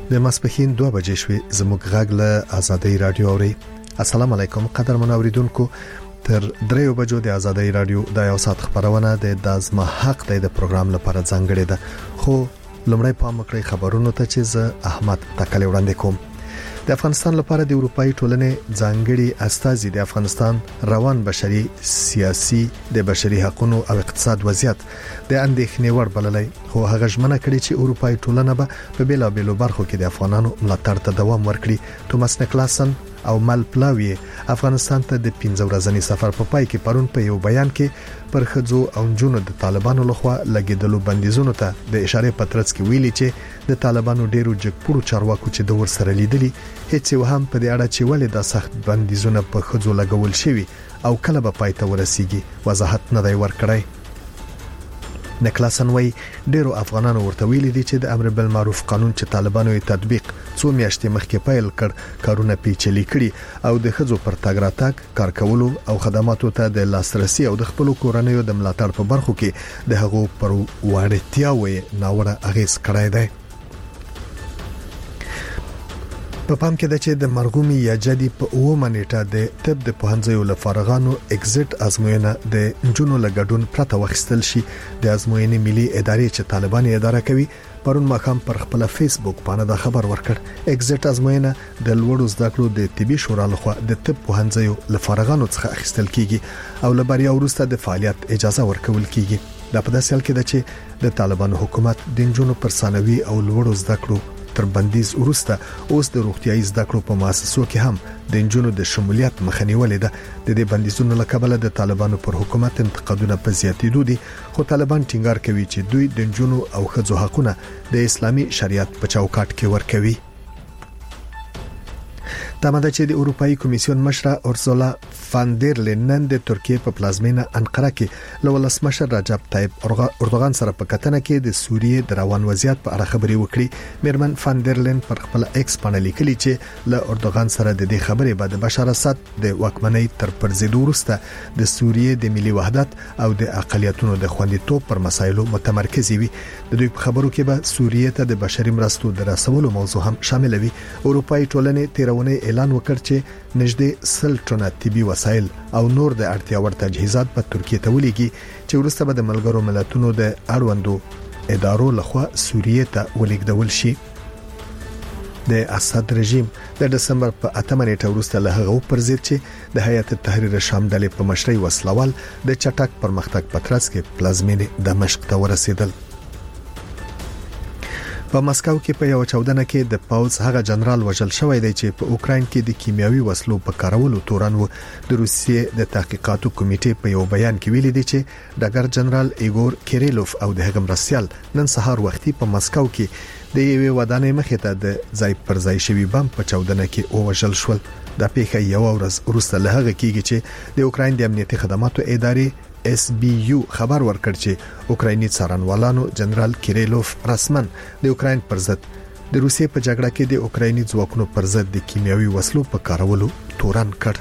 د ماسپښین 2 بجې شوې زموږ غږ له آزادۍ رادیو اوري. السلام علیکم قدرمن اوریدونکو. تر 3 بجو د آزادۍ رادیو د یو ساعت خبرونه د زما حق د پروګرام لپاره ځانګړې ده. خو لومړی پام وکړئ خبرونو ته چې زه احمد تکلی وړاندې کوم. د افغانستان لپاره د اروپאי ټولنې ځانګړي استازي د افغانستان روان بشري سیاسي د بشري حقوقو او اقتصاد وضعیت د اندېښنې وړ بللای. خو هغه ژمنه کړې چې اروپאי ټولنه به په بیلابېلو برخو کې د افغانانو ملاتړ ته دوام ورکړي. توماس نکلاسن او مل پلاوی افغانستان ته د 15 ورځنی سفر په پای کې پرون په یو بیان کې پر خځو او جنونو د طالبانو لخوا لګیدلو بندیزونو ته د اشاره پترڅ کې ویلي چې د طالبانو ډیرو جګپړو چارواکو چې د ورسره لیدلي هیڅ هم په دې اړه چې ولې د سخت بندیزونه په خځو لګول شوی او کله به پای ته ورسیږي وضاحت نه دی ورکړی. نکلاسن وای ډیرو افغانانو ورته ویلي دي چې د امر بالمعروف قانون چې طالبانو یې تطبیق 2 میاشتې مخکې پیل کړ کارونه پیچلي کړي او د خځو پر تګ راتګ کار کولو او خدماتو ته د لاسرسي او د خپل کورنیو د ملاتړ په برخو کې د هغو پر وړتیاوې ناوړه اغیز کړی دی. په پام کې ده چې د مرغومي یا جدي په 9 نیټه د طب د پوهنځیو لفارغانو ایگزیټ ازموینه د جنونو لګډون پرته وخستل شي. د ازموینې ملي ادارې چې طالبان یې اداره کوي پرون ماخام پر خپل فیسبوک باندې دا خبر ورکړ. ایگزیټ ازموینه د لوړو زده کړو د طبي شورا لخوا د طب پوهنځیو لفارغانو څخه اخیستل کیږي او لبریا وروسته د فعالیت اجازه ورکول کیږي. دا په داسې حال کې ده چې د طالبانو حکومت د جنونو پر ثانوي او لوړو زده کړو تر بندیز وروسته اوس د روغتيایي زده کړو په مؤسسو کې هم د جنونو د شمولیت مخنیولې ده. د دې بندیزونو لکبله د طالبانو پر حکومت انتقادونه په زیاتېدو دي. خو طالبان ټینګار کوي چې دوی د جنونو او ښځو حقوقونه د اسلامي شریعت په چوکاټ کې ورکوي. تماده چې د اروپאי کمیسیون مشره اورسولا فان دیر لینن د ترکیه په پلازمینه انقره کې لولس مشر رجب طیب اردوغان سره په کتنه کې د سوریې د روان وضعیت په اړه خبري وکړي. میرمن فان دیر لین پر خپل ایکس باندې لیکلي چې له اردوغان سره د دې خبرې بعد بشار اسد د واکمنۍ تر پرځېدو وروسته د سوریې د ملي وحدت او د اقلیتونو د خوندیتوب پر مسایلو متمرکز وي. د دوی په خبرو کې به سوریې ته د بشري مرستو د رسولو موضوع هم شامل وي. اروپאי ټولنې 13 اعلان وکړ چې نږدې 100 ټنه طبي وسایل او نور د اړتیا وړ تجهیزات په ترکیه ته ولېږي چې وروسته به د ملګرو ملتونو د اړوندو ادارو لخوا سوریې ته ولېږدول شي. د اسد رژیم د دسمبر په 8 نیټه وروسته له هغه پر ضد چې د هیئت تحریر شام ډلې په مشرۍ وسلوال د چټک پرمختګ په ترڅ کې پلازمینې دمشق ته ورسېدل. په مسکو کې په یو چاودنه کې د پاوز هغه جنرال وژل شوی دی چې په اوکرين کې د کیمیاوي وسلو په کارولو تورن و. د روسیې د تحقیقاتو کمیټې په یو بیان کې ویلي دی چې ډګر جنرال ایګور کیریلوف او د هغه مرستيال نن سهار وختي په مسکو کې د یوې ودانۍ مخې ته د ځای پر ځای شوی بم په چاودنه کې وژل شول. د پیښې یو ورځ وروسته له هغه کېږي چې د اوکرين د امنیتي خدماتو ادارې SBU خبر ورکړ چې اوکرایني څارنوالانو جنرال کیریلوف رسمن د اوکراین پر ضد د روسیې په جګړه کې د اوکرایني ځواکونو پر ضد د کیمیاوي وسلو په کارولو تورن کړ.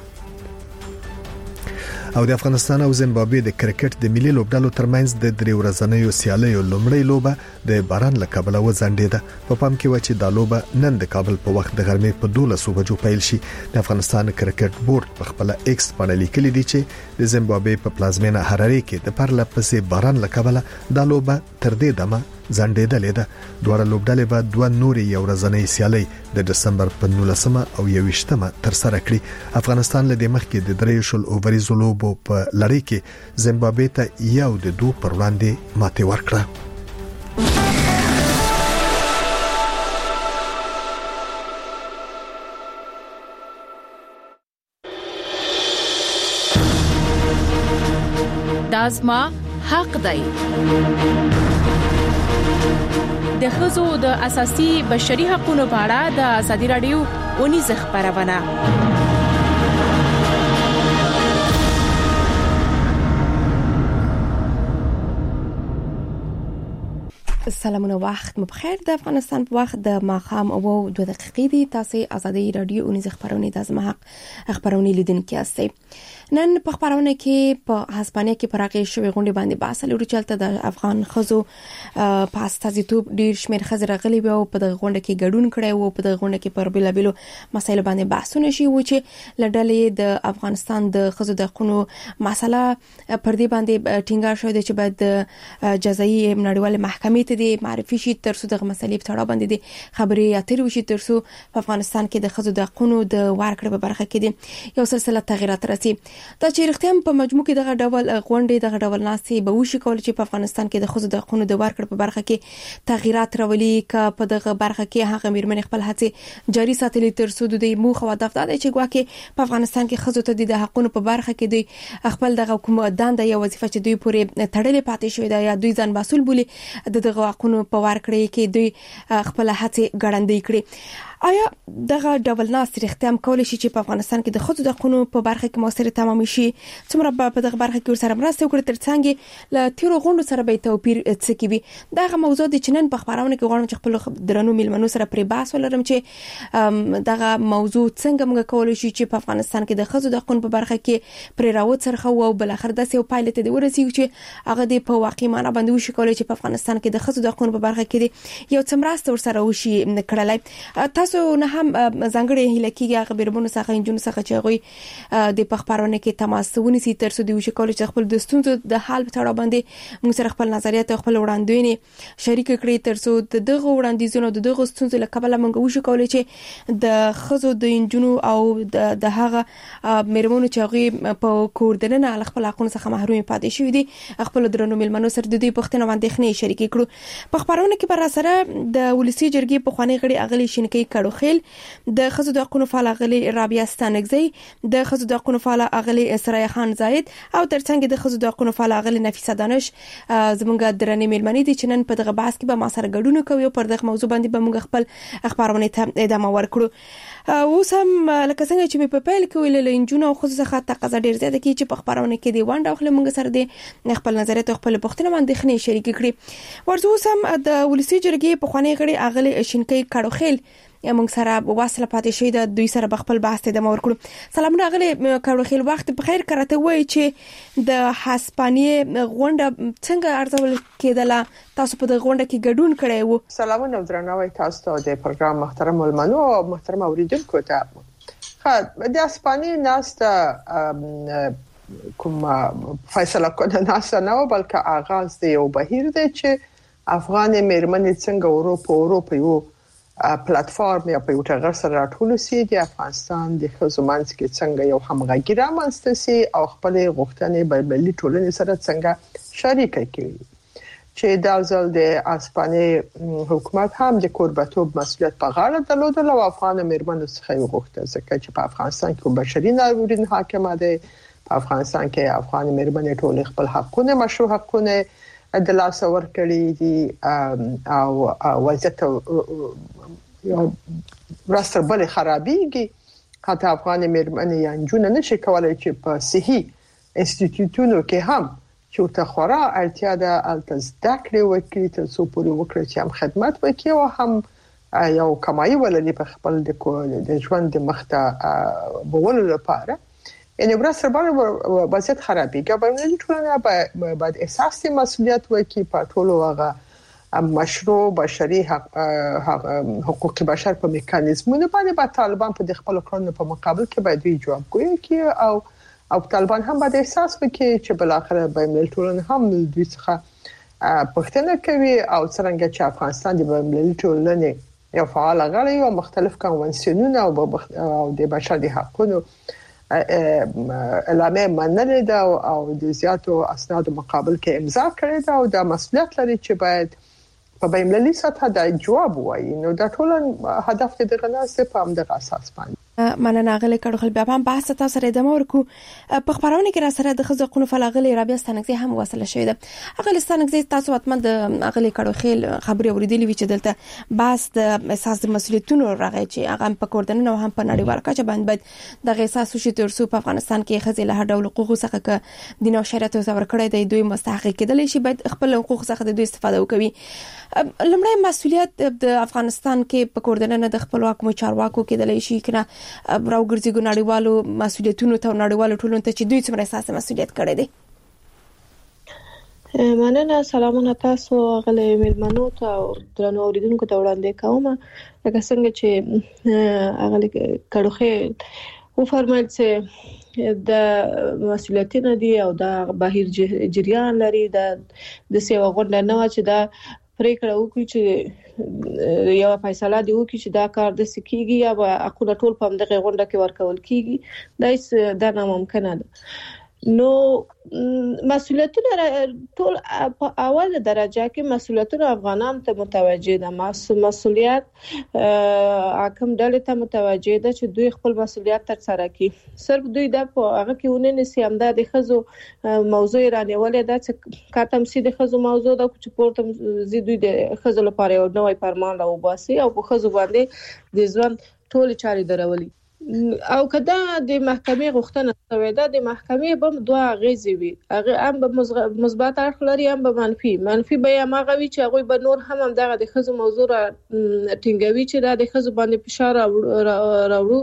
او د افغانستان او زیمبابوې د کرکټ د ملي لوبډالو ترمنځ د 3 ورځنیو سیالیو لومړی لوبه د باران له کبله وځنډېده. په پام کې و چې دا لوبه نن د کابل په وخت د غرمې په 12 بجو پیل شي. د افغانستان کرکټ بورډ په خپل ایکس باندې لیکلي دي چې د زیمبابوې په پلازمینه هراري کې د پرله پسې باران له کبله دا لوبه تر دې دمه ځنډېدلې ده. دوه لوبډلې به 2 نورې یو ورځنۍ سیالي د دسمبر په 19 او 21 تر سره کړي. افغانستان له دې مخکې د 3 اووریزو لوبو په لړۍ کې زیمبابوې ته یو د 2 پر وړاندې ماتې ورکړه. دازما حق دی. د ښځو د اساسي بشري حقوقو په اړه د ازادي رادیو اونیز خبرونه. سلامونه وخت مو بخیر. د افغانستان په وخت د ماخام او 2 دقیقې دي. تاسو ازادي رادیو اونیز خبرونه د ازما حق خبرونه لیدونکو یاستئ. نن په خبرونه کې په هسپانیا کې پراخې شوې غونډې باندې بحث لري چې د افغان خزو په استازیتوب ډیر شمېر خزر غلي او په دغه غونډه کې ګډون کړي او په دغه غونډه کې پر بلابلو مسایلو باندې بحثونه شي و چې لړلې د افغانستان د خزو د حقوقو مسله پر دې باندې ټینګار شوی چې باید د جزایي نړیوال محکمې ته د معرفي شي تر څو د مسلې په تړاو باندې د خبرې اترې وشي تر څو په افغانستان کې د خزو د حقوقو د ورکړې په برخه کې د یو سلسله تغیرات راسي دا چې رښتیا په مجموع کې دغه ډول غونډې دغه ډول ناسي به وشي کول چې په افغانستان کې د خزو د حقوقو د ورکړې په برخه کې تغیرات راولي ک په دغه برخه کې هغه میرمن خپل هڅې جاري ساتلې تر څو د موخ او هدف دا دی چې ګواکې په افغانستان کې خزو ته د حقوقو په برخه کې د خپل دغه حکومت دنده یا وظیفه چې دوی پورې تړلې پاتې شوې ده یا دوی ځان مسؤل بولي دغه حقوقو په ورکړې کې دوی خپل هڅې ګړندې کړي آیا دغه ډول ناس رښتیا کول شي چې په افغانستان کې د خزو د حقوقو په برخه کې موثر تمام شي څومره په دغه برخه کې سره مرسته وکړي ترڅنګ له تیرو غونډو سره به توپیر څه کوي دغه موضوع د چنن په خبرونه کې غواړم چې خپل درنو میلمنو سره پرې بحث ولرم چې دغه موضوع څنګه موږ کولای شو چې په افغانستان کې د خزو د حقوقو په برخه کې پرې راوت سرخه او بل اخر د سیو پایلټ دی ورسیږي چې هغه د په واقعي معنی باندې وشي کولای چې په افغانستان کې د خزو د حقوقو په برخه کې یو څمراسته ورسره وشي کړلای تاسو نه هم ځانګړي هلکیږي هغه بیرمنو څخه انجونو څخه چې غوي د پخبرونه کې تماس ونیسي تر څو د وشي کولای چې خپل د ستونزو د حل په تړاو باندې موږ سره خپل نظریات او خپل وړاندوینې شریک کړي تر څو دغه وړاندیزونو دغه ستونزو له کبله موږ وشي کولای چې د خزو د انجونو او د هغه میرمنو چې غوي په کوردنه خپل حقوقو څخه محروم پاتې شوی دي خپل درنو ملمنو سره د دې پښتنه باندې خنې شریک کړو په خبرونه کې پر سره د ولسی جرګې په خواني غړي اغلی شینکی کړو خیل د خزو د حقوقو فعال اغلی رابعه ستانګزی د خزو د حقوقو فعال اغلی سرای خان زاید او ترڅنګ د خزو د حقوقو فعال اغلی نفیسه دانش زمونږ درنې ملمنې دي چې نن په دغه بحث کې به ما سره ګډون کوي پر دغه موضوع باندې به موږ خپل خبرونه ته ادامه ورکړو اوس هم لکه څنګه چې په پیل کې ویل انجونو او خصوصا څخه تقاضا ډیر زیاته کی چې په خبرونه کې دی وانډه خپل موږ سره دی خپل نظریات خپل پښتنه باندې خنې شریک کړي ورته اوس هم د ولسی جرګې په خواني غړي اغلی شینکی کړو خیل موږ سره واصله پاتې شوی د دوی سره خپل بحث ته د ورکړو سلام راغلی کړو خیل وخت په خیر کرته وای چې د هسپانیې غونډه څنګه ارزول کېدله تاسو په دغه غونډه کې ګډون کړی وو سلامونه درناوی تاسو ته د پروګرام محترم ملمنو او محترم اوریدونکو ته د هسپانیې ناس کوم فیصله کنه ناس نه بلکې آغاز دی او بهیر دی چې افغان میرمنې څنګه اروپا یو پلیټفارم یا په یو ټغر سره راټول سي د افغانستان د خزمانس کې څنګه یو همغږي رامنځته سي او خپل غوښتنې په ملي ټولنې سره څنګه شریک کړي چې دا ځل د اسپاني حکومت هم د کوربتوب مسؤلیت په غاړه درلودل او افغان میرمنو څخه یو غوښتنه ځکه چې په افغانستان کې بشري ناورین حاکم دی په افغانستان کې افغان میرمنې ټول خپل حقونه مشروع حقونه د لاس ورکړي دي او وضعیت یو راستر بل خرابېږي حتی افغان میرمنې یا جون نشي کولای چې په صحي انسټیټیوټونو کې هم چې ته خورا اړتیا ده التز دکړي وکړي تر څو پورې وکړي چې هم خدمت وکړي او هم یو کمایي ولري په خپل د ژوند مخته بولو لپاره یعنی ورسره باندې وضعیت خرابېږي باندې ټولنه باید احساس مسؤلیت وکړي په ټولو هغه مشروع بشري حقوق بشر په میکانیزمونو باندې طالبان په خپل کړنو په مقابل کې باید دوی جوابګویي کوي او طالبان هم باید احساس وکړي چې بل اخر به ملي ټولنه هم دوی څخه پښتنه کوي او څنګه چې افغانستان د ملي ټولنې یو فعال غړی او مختلف کنوانسیونونه او د بشري حقوقو اعلامیه منلې ده او د زیاتو اسناد مقابل کې امضا کړې ده او د مسؤلیت لري چې باید په بین‌المللي سطح د جواب وایي نو دا ټول هدف د غناسه په همدغه اساس باندې مننه غلې کړو خل بیا هم بحث تاسو سره ادامه ورکو په خبرونه کې را سره د خزو قونو فلغلې رابعه ستانګزي هم وصله شوې ده اغلی ستانګزي تاسو وتمن د اغلی کړو خیل خبري اوریدلې وی چې دلته بحث د احساس د مسؤلیتونو راغی چې هغه په کوردنه او هم په نړیوال کچه باندې د احساس شو تر څو په افغانستان کې خزې له هر ډول حقوقو څخه ک دین او شریعت څور کړی دی دوی مستحق کېدل شي باید خپل حقوق څخه د دوی استفاده وکوي لمړی مسؤلیت د افغانستان کې په کوردنه د خپلواک چارواکو کېدل شي کنه راوګرځي ګناړیوالو مسولیتونو ته نړیوالو ټولنو ته چې دوی څومره احساس مسولیت کړی دی؟ مننه. سلامونه تاسو غلې ملمنو ته او درنو اوریدونکو ته وړاندې کوم. لکه څنګه چې غلې کډوخه و فرمایل چې د مسولیتونه دي او د بهیر جریان لري د سیوا غونډه نه چې دا پریکړه وکړي چې یو فیصله دی وکړي چې دا کار د سکیږي یا اقوله ټول په دغه غونډه کې ورکول کیږي دا ناممکن ده. نو مسولیتونه ټول په اوله درجه کې مسولیتونه افغانان ته متوجه ده. مسولیت حکم ډلې ته متوجه ده چې دوی خپل مسولیت تر سره کړي. صرف دوی د په هغه کې وننه سیم د خزو موضوع رانیولې ده چې کاتم سي د خزو موضوع ده چې پورته زی دوی د خزو لپاره یو نوې فرمان راوباسي او په خزو باندې د ژوند ټول چاري درولي. او کدا د محکمې غوښتنه شوې ده د محکمې به دوه غیزي وي، هغه هم به مثبت اړخ لري هم به منفي به هم هغه وي چې هغه به نور هم دغه د خزو موضوع ټینګوي چې د خزو باندې فشار راوړو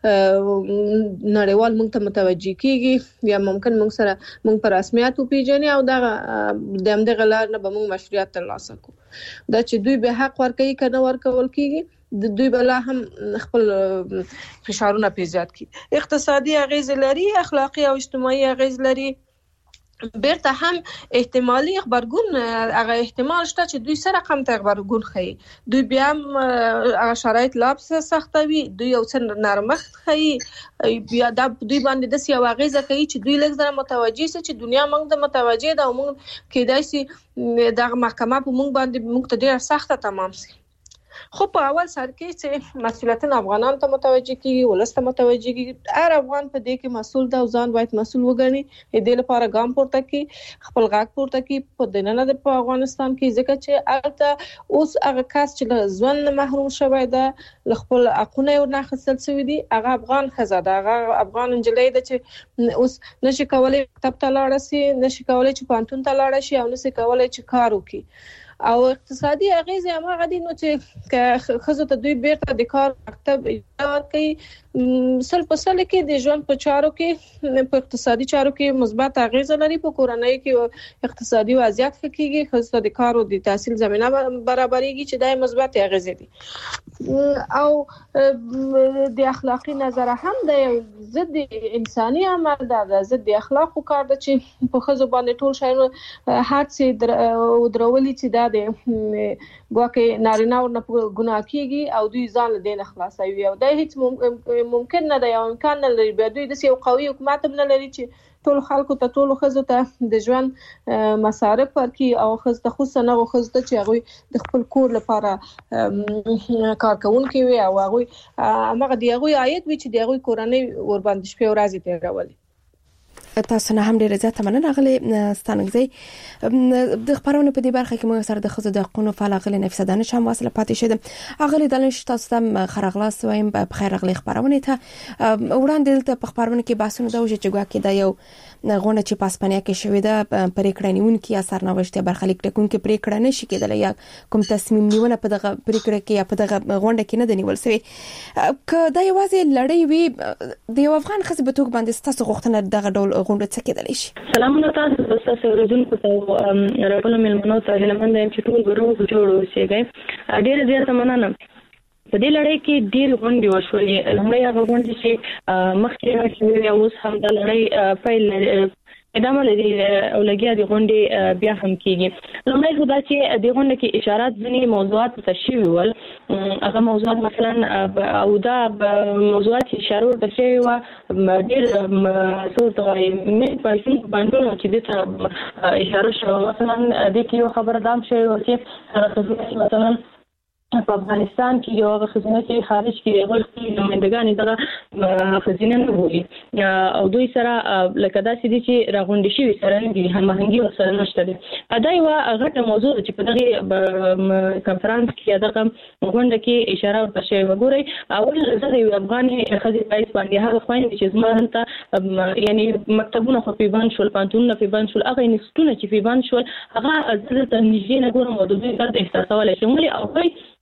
نړیوال موږ ته متوجي کیږي یا ممکن موږ سره موږ پر رسمیت او پیژنې او دغه لار نه به موږ مشروعیت ترلاسه کوو. دا چې دوی به حق ورکوي کنه ورکول کیږي دوی بلا هم خپل فشارونه پیزیات کی. اقتصادي اغیز لري، اخلاقی او اجتماعي اغیز لري. بیرته هم احتمالي خبرګون هغه احتمال شته چې دوی سره کم ته خبرګون خي. دوی بیا هم هغه شرایط لابس سختوي، دوی یو څه نرمښت خي، بیا د دوی باندې د سیاو اغیز کوي چې دوی لږ زره متوجي سي چې دنیا موږ ته متوجي ده او موږ کېدای شي د محکمه په موږ باندې موږ ته ډیر سخته تمام سي. خو په اول سر کې چې مسؤلیتونه افغانان ته متوجي کیږي، ولسته متوجي کیږي، هر افغان په دې کې مسؤل ده او ځان باید مسؤل وګڼي. دې لپاره ګام پورته کړي، خپل غږ پورته کړي په دننه د افغانستان کې، ځکه چې البته اوس هغه کس چې له ژوند محروم شوی ده، له خپل حقونه ورنه اخیستل شوی دي، هغه افغان ښځه ده، هغه افغان نجلۍ ده چې اوس نشي کولای مکتب ته لاړ شي، نشي کولای چې پوهنتون ته لاړ شي او نشي کولای چې کار وکړي. او اقتصادي اغیز هم هغه دي نو چې خزو ته دوی بیرته د کار مکتب اجازه کوي. سل په سل کې د ژوند په چارو کې په اقتصادي چارو کې مثبت اغیز لري. په کورنۍ کې اقتصادي وضعیت ښه کیږي، خزو د کار او د تحصیل زمينه برابرېږي چې دای مثبت اغیز دي. او د اخلاقی نظر هم د ضد انساني عمل ده، ضد اخلاقو کار ده چې په خزو باندې ټول شایو هات سي درولي چې دا د ګواکې نارینه ورنه ګناه کیږي او دوی ځان له دې نه خلاصوي او دا هیڅ ممکن نه دی او امکان نه لري. به دوی د یو قوي حکومت هم نه لري چې ټول خلکو ته ټول خزو ته د ژوند مصارف ورکړي او خزو ته خو سنغه خزو ته چې هغه د خپل کور لپاره کارکونکي وي او هغه هغه دی هغه عاید وي چې د هغه کورنۍ ور باندې شپه ورځ تیرولي. تاسو نه هم ډیره زیاته مننه غلې ستانګزي. د خبرونه په دې برخه کې موږ سره د خزو د حقوقو فعال غلې نفسه دانش هم واصله پاتې شوم. غلې دانش تاسو ته خرغلاس وایم په خیر غلې خبرونه ته وړاندې دلته په خبرونه کې بحثونه دا وشي چې ګواکې دا یو غونډه چې په اسپانیا کې شوې ده پریکړه نیونکي اثر نوښت برخلیک ټکونکي پریکړه نشي کېدلی یا کوم تصمیم نیونه په دغه پریکړه کې یا په دغه غونډه کې نه دی نیول شوی. که دا یوازې لړۍ وي د یو افغان خزې په توګه باندې تاسو غوښتنه دغه ډول غونډه څه کېدلی شي؟ سلامونه تاسو تاسو اوریدونکو ته راغلم ملمنو ته هلمند چې ټول ګرو جوړ اوسېږي. ډېر زیات مننه. په دې لړۍ کې ډېر غونډې وشولې. لومړی هغه غونډې چې مخکې شوې او اوس هم د لړۍ پیل ادامه لري او لګیا د غونډې بیا هم کېږي. لومړی خو دا چې د غونډې کې اشارات ځینې موضوعات ته شوي ول. هغه موضوعات مثلا او دا موضوعات چې اشاره ورته شوې وه ډېر څه ته وایي پایسون بانډونه چې دې ته اشاره شوه. مثلا دې کې یو خبره دا هم شوې وه چې مثلا په افغانستان کې یو خزینه چې خارج کې هغه نمائندګان دغه خزینه نه بولي او دوی سره لکه داسې دي چې راغونډې شوي سره نه دي، هماهنګي ورسره نشته دی. دا یوه غټه موضوع ده چې په دغه کنفرانس کې دغه غونډه کې اشاره ورته شوې وه. ګورئ اول زه د یو افغان ښځې پایس باندې هغه خویندې چې زما هلته یعنې مکتبونه خو پې بند شول، پوهنتونونه پې بند شول، هغه انسټیټونه چې پې بند شول هغه زه دلته نږدې نه ګورم او د دوی درد احساسولی شم. ولې هغوی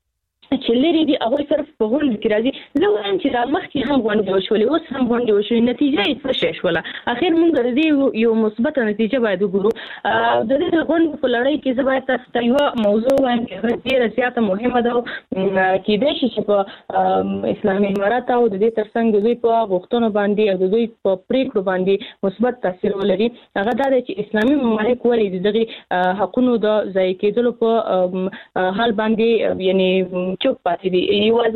چې لري دي هغه صرف په غونډه کې راځي. زه وایم چې د مخکې هم غونډه وشولې اوس هم غونډه وشولې نتیجه یې څه شي شوله. اخر موږ د دې یو مثبت نتیجه باید وګورو. د دې غونډې په لړۍ کې زه باید تاسو ته یو موضوع وایم چې ډېره زیاته مهمه ده کېدای شي چې په اسلامي امارات او د دې ترڅنګ د دوی په غوښتنو باندې او د دوی په پریکړو باندې مثبت تاثیر ولري. هغه دا دی چې اسلامي ممالک ولې دغه حقونو د ضایع کېدلو په حال باندې یعنی چوپ پاتې دي.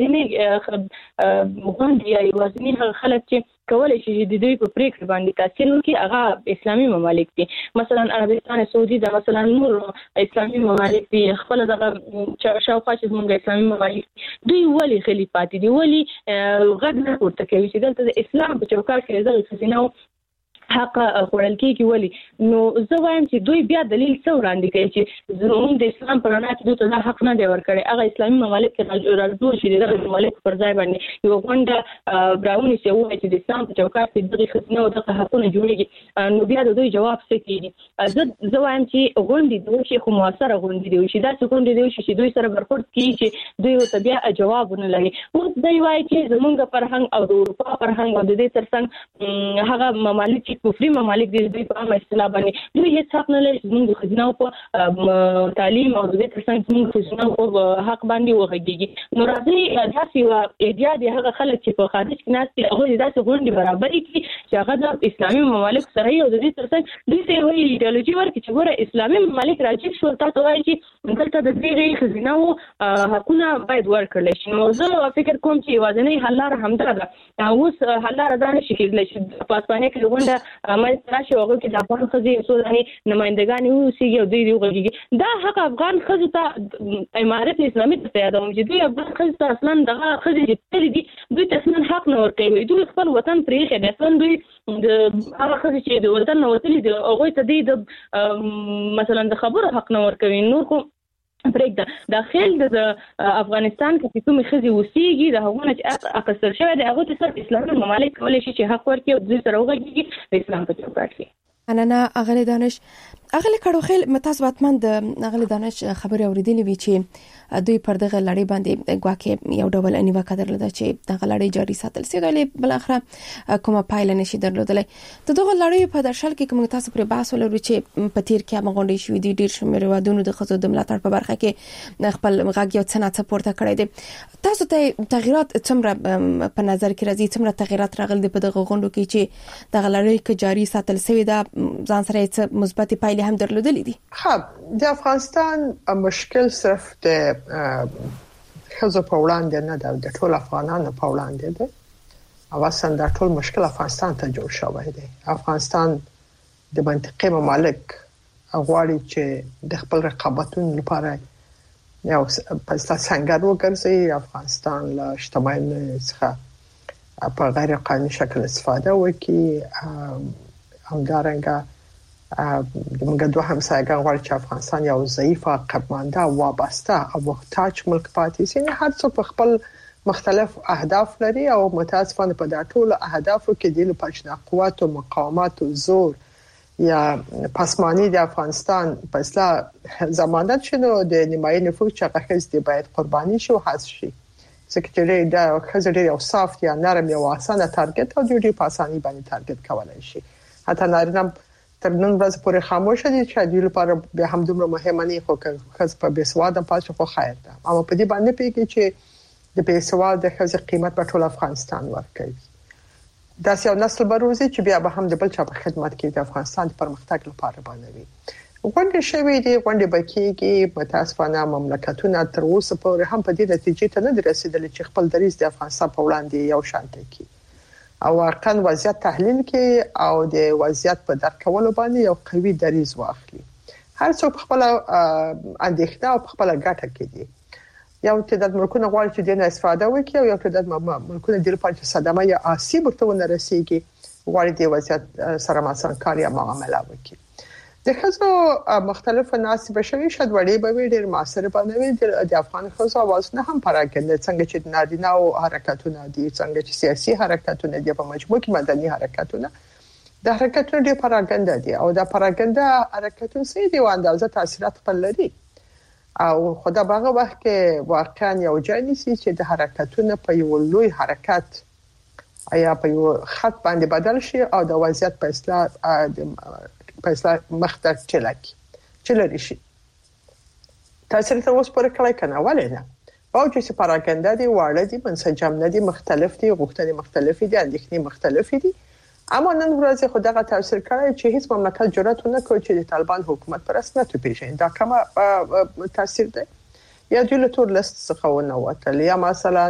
یوازینی غونډې یا یوازینی هغه خلک چې کولای شي د دوی په پریکړه باندې تاثیر وکړي هغه اسلامي ممالک دي. مثلا عربستان سعودي دا مثلا نور اسلامي ممالک دي خپل دغه شاوخوا چې موږ اسلامي ممالک دوی ولې خلی پاتې دي ولې غږ نه ورته کوي چې دلته د اسلام په چوکاټ کې دغه خزینه حق خورل کېږي. ولې نو زه وایم چې دوی بیا دلیل څه وړاندې کوي چې زموږ د اسلام په رڼا کې دوی ته حق نه دی ورکړی. هغه اسلامي ممالک کې راځي چې دغه ممالک پر ځای باندې یو غونډه براونی چې وایي چې د اسلام په چوکاټ کې دغه خزینه او دغه حقونه جوړیږي نو بیا د دوی جواب څه کېږي. زه وایم چې غونډې دوی چې خو موثره غونډې دي چې دا څه غونډې دي چې دوی سره برخورد کیږي چې دوی ورته بیا جواب نه لري. اوس دوی وایي چې زموږ فرهنګ او د اروپا فرهنګ او د دې ترڅنګ هغه ممالک کفري ممالک دي دوی په عامه اصطلاح باندې دوی هیڅ حق نه لري چې موږ خزینه په تعلیم او د دې ترڅنګ موږ خزینه په حق باندې وغږیږي. نو راځي داسې یو ایډیا دی هغه خلک چې په خارج کې ناست دي هغه داسې غونډې برابرې کړي چې هغه د اسلامي ممالک سره او د دې ترڅنګ دوی ته وایي ایډیالوژي ورکړي چې ګوره اسلامي ممالک راځي شو تاسو وایي چې دلته د دې خزینه او حقونه باید ورکړل شي. نو زه فکر کوم چې یوازینی حل لاره همدا ده. اوس حل لاره دا نشي کېدلی چې په اسپانیا کې غونډه راشي هغه کې د افغان ښځې سوداني نمائندګان اوسېږي او دوی وغږیږي. دا حق افغان ښځو ته امارت اسلامي ته یادوم چې دوی افغان ښځو ته اصلا دغه ښځې چې تللي دي دوی ته اصلا حق نه ورکوي. دوی خپل وطن پرېښی دی. اصلا دوی د هغه ښځې چې د وطن نه وتلي دي هغوی ته دوی د مثلا د خبرو حق نه ورکوي. نور خو پرېږده داخل د افغانستان کې کومې ښځې اوسېږي د هغونه چې اخیستل شوی دی هغو ته صرف اسلامي ممالک کولی شي چې حق ورکړي او دوی سره وغږیږي د اسلام په چوکاټ کې. انا اغلی دانش اغلی کړوخیل متاسو واتمن د اغلی دانش خبري اوریدلې وی چې دوی پر دغه لړۍ باندې ګواکې یو ډول نیوکه درلوده چې دغه لړۍ جاري ساتل سي غلې بل اخره کومه پایله نشي درلودلای. د دغه لړۍ په درشل کې کوم تاسو پر بحث ولرو چې په تیر کې مغونډې شوې دي ډیر شمېر وادونو د خزو د ملاتړ په برخه کې خپل غږ یو څه نه سپورټ کړی دي. تاسو ته تغیرات څومره په نظر کې راځي څومره تغیرات راغلي په دغه غونډو کې چې دغه لړۍ کې جاري ساتل سوی دا ځان سره څه مثبت پایلې هم درلودلې دي؟ د افغانستان مشکل صرف د خزو په وړاندې نه ده د ټول افغانانو په وړاندې ده. او اصلا دا ټول مشکل افغانستان ته جوړ شوی دی. افغانستان د منطقې ممالک غواړي چې د خپل رقابتونو لپاره یو پستا څنګه وګرځي. افغانستان له شتمنۍ څخه په غیر قانوني شکل استفاده وکړي. همدارنګه موږ دوه همسایګان غواړي چې افغانستان یو ضعیف قبمانده وابسته او محتاج ملک پاتې شي. هر څوک په خپل مختلف اهداف لري او متاسفانه په دا ټول اهدافو کې د لپاره قوت او مقاومت او زور یا پسمانی د افغانستان په اصلاح ضمانت شنو د نیمایي نفوذ چې هغه باید قرباني شي او حذف شي. ځکه دا خزر یو صاف یا نرم یا اسانه تارګت او ډېر په اساني باندې تارګت کولای شي. حتی نارینه تر نن ورځې پورې خاموش دي چې د لپاره به هم دومره مهمه نه خو خاص په بسواده پاتې خو خیر ده. اما په دې باندې پیږي چې د بسواده خزر قیمت په ټول افغانستان ورکوي. دا یو نسل بروزي چې بیا به هم د بل چا په خدمت کې د افغانستان د پرمختګ لپاره باندې غونډې شوې دي. غونډې بکیږي متاسفانه مملکتونه تر اوسه پورې هم په دې نتیجې ته نه رسیدلي چې خپل دریځ د افغانستان په وړاندې یو شانتي کی او واقعا وضعیت تحلیل کې او د وضعیت په درک کولو باندې یو قوي دریځ واخلي. هر څوک خپل اندېښنه او خپل ګټه کوي. یو تعداد ملکونه غواړي چې دنه استفاده وکړي او یو تعداد ملکونه د لپاره چې صدمه یا آسیب ورته ونرسيږي غواړي د وضعیت سره مسانکاري معامله وکړي. د خزو مختلف ناس بشوي شاید وړي به ډېر معاصر باندې د افغان خزو आवाज نه هم پراګند څنګه چې نارینه او حرکتونه دي څنګه چې سیاسي حرکتونه دي په مجموع کې مدني حرکتونه د حرکتونو ډېر پراګند دي او د پراګند حرکتونه سي دي او اندازه تاثیرات خپل لري. او خدا باغه وخت کې واقعا یو ځای نسی چې د حرکتونو په یو لوی حرکت یا په یو خط باندې بدل شي او د وضعیت په اصلاح مخته چلري شي. تاثیر تر اوسه پورې کړی کنه ولې نه باوجود چې پراکنده دي واړه دي منسجم نه دي مختلف دي غوښتنې مختلف دي اندېښنې مختلف دي اما نن ورځ خو دغه تاثیر کړی چې هیڅ مملکت جرأت نه کوي چې د طالبان حکومت پر رسمیت وپیژني. دا کومه تاثیر دی یا د لټور لست څخه ونوتل یا مثلا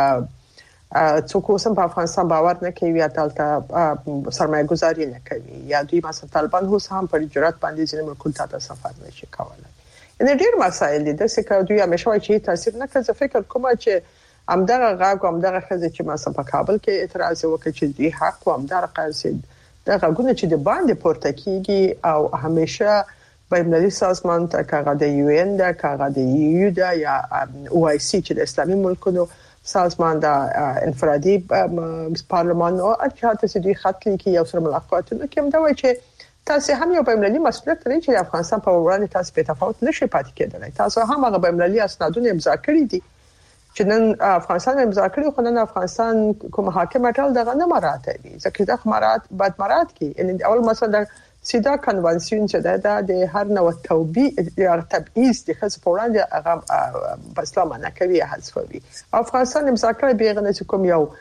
څوک اوس په افغانستان باور نه کوي یا دلته سرمایه گذاري نه کوي یا دوی مثلا طالبان اوس هم پر جرأت باندې ځینې ملکونو ته سفر نشي کولای. ان ډیر مسائل دي د څه دوی همیشه وايي چې تاثیر نه کوي. فکر کوم چې همدغه غاګو همدغه خزه چې مثلا په کابل کې اعتراض وکړي چې دی حق او همدغه قصید دغه غونه چې د باندې پورته کیږي او همیشه بین‌المللي سازمان ته کاغه د یو ان د کاغه د یو د یا او آی سی چې د اسلامي ملکونو سازمان د انفرادي پارلمان او اجازه چې دوی خط لیکي او سره ملاقاتونه کوي دا وایي چې تاسو هم یو بین‌المللي مسؤلیت لرئ چې افغانستان په وړاندې تاسو په تفاوت نشئ پاتې کېدلی. تاسو هم هغه بین‌المللي اسنادونه امضا کړی دي چې نن افغانستان امضا کړی خو نن افغانستان کوم حاکم ټول دغه نه مراعاتوي ځکه دا مراعات کی ان اول مثلا سیدا کنوانسیون چې دا د هر نوع یا تبعیض د خاص په وړاندې هغه بسلامه نه کوي حذفوي. افغانستان امضا کړی بیغنه چې کوم یو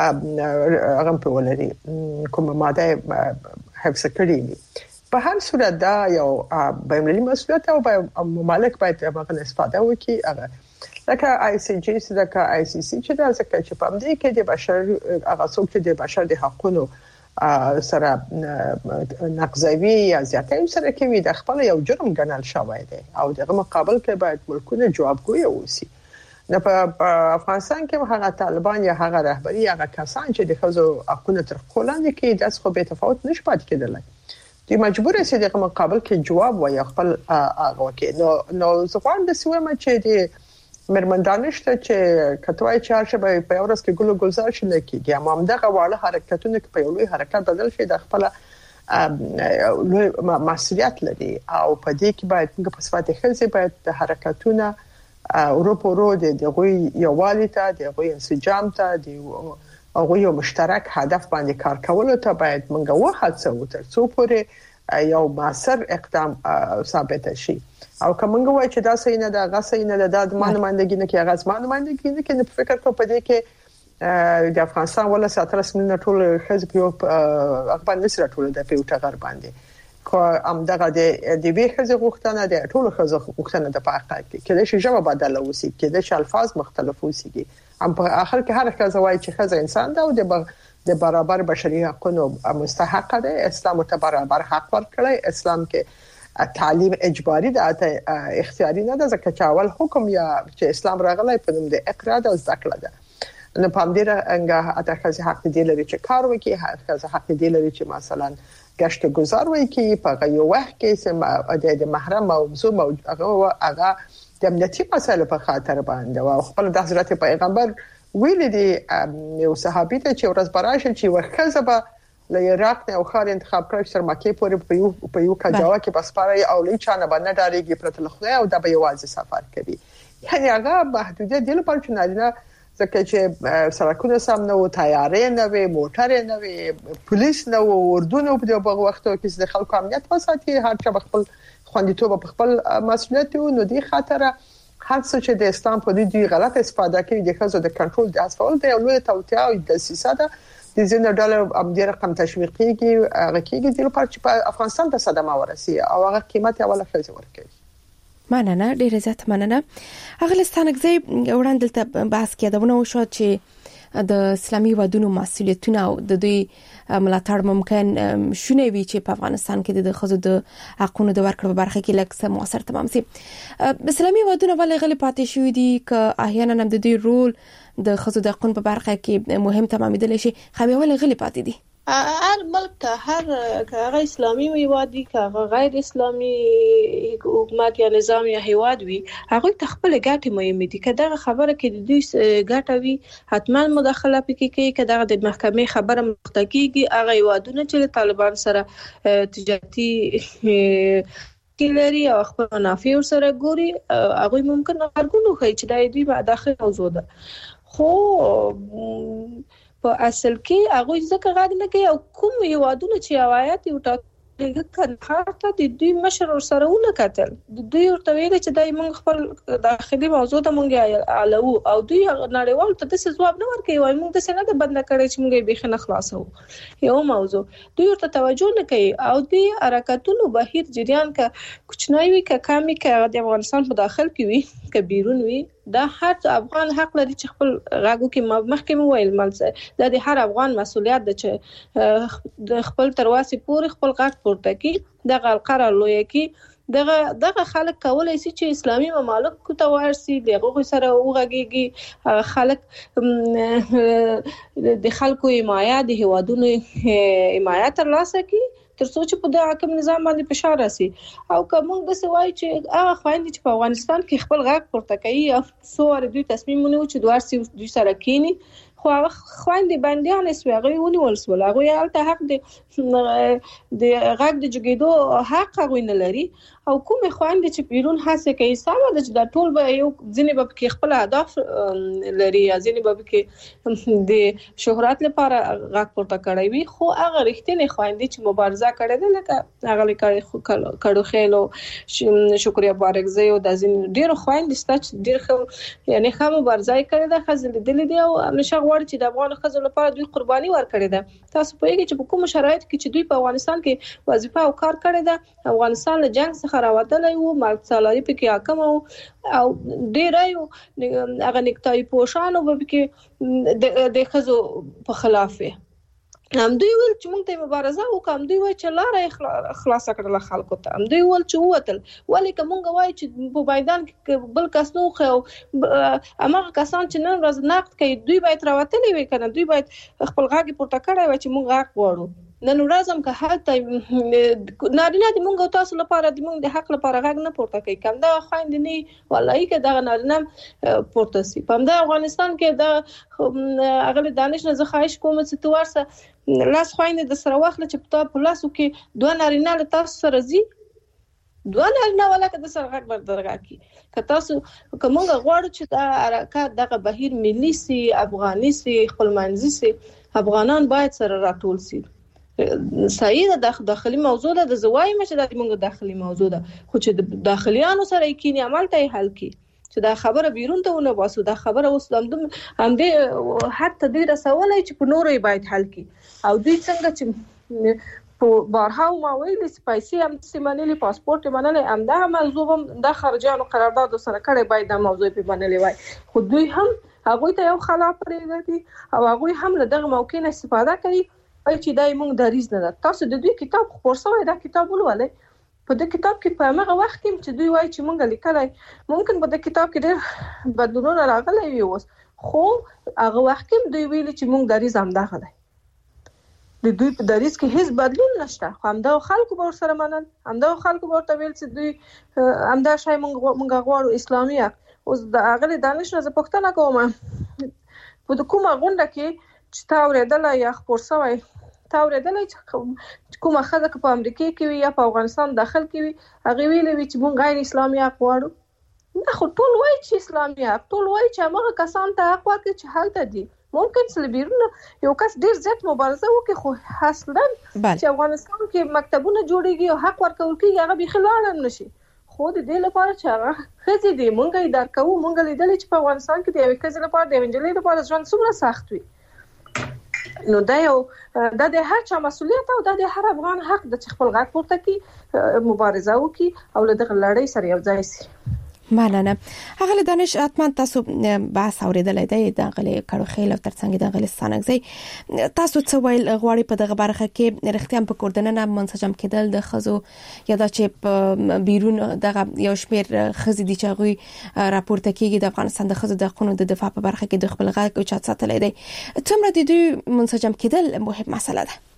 هغه په ولري کوم ماده حفظ کړی په هر صورت دا یو بین‌المللي مسؤلیت او ممالک باید هغه استفاده وکړي هغه لکه آی سی جی لکه آی سی سی چې دا ځکه چې په دې کې د بشر هغه څوک چې د بشر د حقوقو سره نقضوي یا زیاتې سره کوي د خپل یو جرم ګڼل شوی دی او دغه مقابل کې باید ملکونه جوابګوی اوسي. نه په افغانستان کې هغه طالبان یا هغه رهبری هغه کسان چې د خزو حقوقو تر خلاندې کې د څه به تفاوت نشي پات کېدلی دوی مجبور سي دغه مقابل کې جواب وایي خپل هغه کې نو ځوان د سیمه چې د مرمندانشته چې کټوای چې هرڅه په اورس کې ګلو گلزار شي نه کیږي اما همدغه واړه حرکتونه په یو لوی حرکت بدل شي د خپل لوی مسؤلیت لري او په دې کې باید موږ په صفات خلسي باید د حرکتونه اروپا د غوي یووالي ته د غوي انسجام ته د غوي مشترک هدف باندې کار کول ته باید موږ وهڅو تر څو پورې یو مؤثر اقدام ثابت شي او کومنګ وای چې دا صحیح نه ده غا صحیح نه ده د مانمندګي نه کې غاز مانمندګي نه کې په فکر کو پدې کې د افغانستان ولا 17 مليون ټول حزب یو اخبار نشي ټول د پیوټه غر باندې کو ام دغه د دې حزب غوښتنه د ټول حزب غوښتنه د پاکه کې د شي جواب بدل وسی کې د الفاظ مختلف وسی ام په اخر کې هر کله وای چې خزه انسان ده او د برابر بشري حقوقو مستحق ده. اسلام ته برابر حق ورکړي. اسلام کې تعلیم اجباري ده اختیاري نه ده ځکه چې اول حکم یا چې اسلام راغلی په نوم د اقرا د ذکر ده نو په دې رنګه اتخاذ حق دی لري چې کار وکړي هغه حق دی لري چې مثلا گشت گذار وکړي په یو وخت کې چې د محرم موضوع هغه د امنیتي مسایلو په خاطر باندې او خپل د حضرت پیغمبر ویل دي یو صحابي ته چې ورځ براشه چې ورخزه به له عراق نه او خار انتخاب کړی تر مکه پورې په یو کجاوه کې پاسپاري او لې چانه باندې ډاریږي پرته له خدای او د به یوازې سفر کوي یعنی هغه محدودیت دی په چنارینه ځکه چې سړکونه سم نه و تیارې نه وي موټر نه وي پولیس نه و اردن په دغه وختو کې د خلکو امنیت وساتي هر چا خپل خوندیتوب په خپل مسؤلیت نو دی خاطر هر څه چې د اسلام په دې غلط استفاده کوي د خزو د کنټرول د اسفل دی او لوی توطئه او د سیاست د زینو ډالر امدی رقم تشویقي هغه کېږي د لپاره چې په افغانستان ته صدمه ورسي او هغه قیمت اوله خزه ورکړي. مننه ډیره زیات مننه. اغلستانګزي وړاندې ته بحث کېدونه وشو چې د اسلامي ودونو مسؤلیتونه او د دوی ملاتړ ممکن شونه وي چې په افغانستان کې د خزو د حقوقو د ورکړې برخه کې لکه موثر تمام سي. اسلامي ودونه ولې غلي پاتې شوې دي ک احیانا د دوی رول د خزو د حقوقو په برخه کې مهم تمامېدل شي خو ولې غلي پاتې دي؟ هر ملک ته هر اسلامي ویوادي که غیر اسلامي حکومت یا نظام یا هیواد وي هغه خپل ګټې مهمه دي. کله خبره کې د دوی ګټه وي حتما مداخله پکې کوي. کله د محکمې خبره مختکیږي هغه هیوادونه چې طالبان سره تجارتي لري او خپل منافع سره ګوري هغه ممکن ارګونو کوي چې د دوی په داخله موضوع ده خو په اصل کې هغه ځکه غاډ نه کوي او کوم یوادونه چې روایت یو ټاکل هرته د دوی مشر سره ونه کتل د دوی ورته ویل چې دای موږ خپل داخلي موضوع ته موږ علو او دوی نړیوال ته د ځواب نه ورکوي وای موږ د سینه د بند کړی چې موږ به خنه خلاصو یو موضوع دوی ورته توجه نه کوي او دوی حرکتونو بهیر جریان کا کوچنی وی کا کمی کا د افغانستان په داخل کې وی ک بیرون وی دا هر افغان حق لري چې خپل غاګو کې محکمه ویل ملځه د هر افغان مسولیت ده چې د خپل ترواسي پورې خپل غاګ پورته کی د قرار لوي کی دغه خلک کولای شي چې اسلامي ممالک ته ورسي دغه سره وغږیږي خلک د خلکو حمایت د هوادونو حمایت ترلاسه کی تر څو چې په د حاکم نظام باندې فشار راسي او کوم د سوای چې هغه خويندې چې په افغانستان کې خپل غاګ پورته کوي او څو دوی تصمیم ونیو چې دوارسي دوی سره کینی خو هغه خويندې باندې نه سوي هغه ونیول سول هغه الته حق د غاګ د جګیدو حق هغه نه لري او کوم خويندې چې بیرون هڅه کوي ساده چې د ټول به یو ځینې به کې خپل اهداف لري ځینې به کې د شهرت لپاره غاګ پورته کوي وي خو هغه رښتینی خويندې چې مبارزه کړې ده لکه هغه لیکي کړو خېلو شکریا بارکزی او د ډیرو خويندې ستاسو ډیر خو یعنی خامو مبارزه کړې ده خزل دلی دی او همیشه غواړي چې د افغان خزل لپاره دوی قرباني ورکړي ده تاسو په یوه چې په کوم شرایط کې چې دوی په افغانستان کې وظیفه او کار کړی ده افغانستان له جنگ څخه راوتلی وو مالسالاري پکې حاکم او ډیرایو هغه نکتای پوشانو به کې د خزو په خلاف هم دوی ول چې موږ ته مبارزه وکم دوی وای چې لاره خلاص کړل خلکو ته هم دوی ول چې وتل ولې کومه وای چې په میدان کې بل کس نو خو امغه کسان چې نن ورځ نقد کوي دوی باید راوتلی وي کنه دوی باید خپل غاګي پورته کړای وای چې موږ غاګ وړو نن ورځ هم که حالت نارینه د موږ تاسو لپاره د موږ د حق لپاره غاګ نه پورته کوي کوم دا خويند نه والله کې دا نارینه پورته سي په د افغانستان کې دا اغلی دانش نه زه خواهش کوم چې تو ورسه لاس خويند د سره واخله چې په لاسو کې دوه نارینه له تاسو سره زی دوه نارینه ولکه د سره غاګ بردرګه کی که تاسو کومه غواړو چې دا حرکت دغه بهیر ملي سي افغاني سي خپل منځي سي افغانان باید سره راټول سي صحیح ده داخلي موضوع ده د زوای مشه د موږ داخلي موضوع ده خو چې د داخليانو سره کینی عمل ته حل کی چې دا خبره بیرون ته ونه واسو دا خبره اوس هم دې حتی دې رسولای چې په نورې باید حل کی او دوی څنګه چې په بارها ما ویل چې پیسې هم سیمانلي پاسپورت منلې هم دا موضوع هم د خارجانو قرارداد سره کړي باید دا موضوع په منلې وای خو دوی هم هغه ته یو خلاف پرېږدي او هغه هم له دغه موقع نه استفاده کوي چې دای موږ دریز نه ده تاسو د دوی کتاب خورسوي دا کتاب ولولئ په دې کتاب کې په هغه وخت کې چې دوی وایي چې موږ لیکلای ممکن په دې کتاب کې ډېر بدلونونه راغلي وي اوس خو هغه وخت کې دوی ویل چې موږ دریز هم ده د دوی په دریز کې هیڅ بدلون نشته خو همدا خلکو به سره منل همدا خلکو به ورته ویل چې دوی همدا شای موږ غواړو اسلامي اوس د هغه دانش نه پښتنه کوم په کومه غونډه کې چې تا ورېدل یا خبرسوي تا ورېدل چې کومه خزه په امریکا کې وي یا په افغانستان داخل کې وي هغه ویلي چې موږ غیر اسلامي حق غواړو نه خو ټول وایي چې اسلامي حق ټول وایي چې هغه کسان ته حق ورکړي چې حالت دي ممکن سلبیرونه یو کس ډیر زیات مبارزه وکړي خو اصلا چې افغانستان کې مکتبونه جوړيږي او حق ورکول کېږي هغه به خلال نشي خو د دې لپاره چې هغه خزي دي مونږه اداره کوو مونږ لیدل چې په افغانستان کې د یو کس لپاره د انجلۍ لپاره ژوند څومره سخت وي نو دا یو د هر چا مسولیت او د هر افغان حق د خپل غږ پورته کی مبارزه وکي او له دغه لړۍ سره یو ځای شي مننه هغه دانش اتمن تاسو بحث اوریدل دی د غلي کړو خیل او ترڅنګ د غلي ستانګزي تاسو څه ویل غواړي په دغه برخه کې رښتیا په کوردننه منسجم کېدل د خزو یا د چې بیرون دغه یو شمیر خزي دي چې غوي راپورته کیږي د افغانستان د خزو د قانون د دفاع په برخه کې د خپل غږ او چات ساتلې دی څومره د دوی منسجم کېدل مهم مسله ده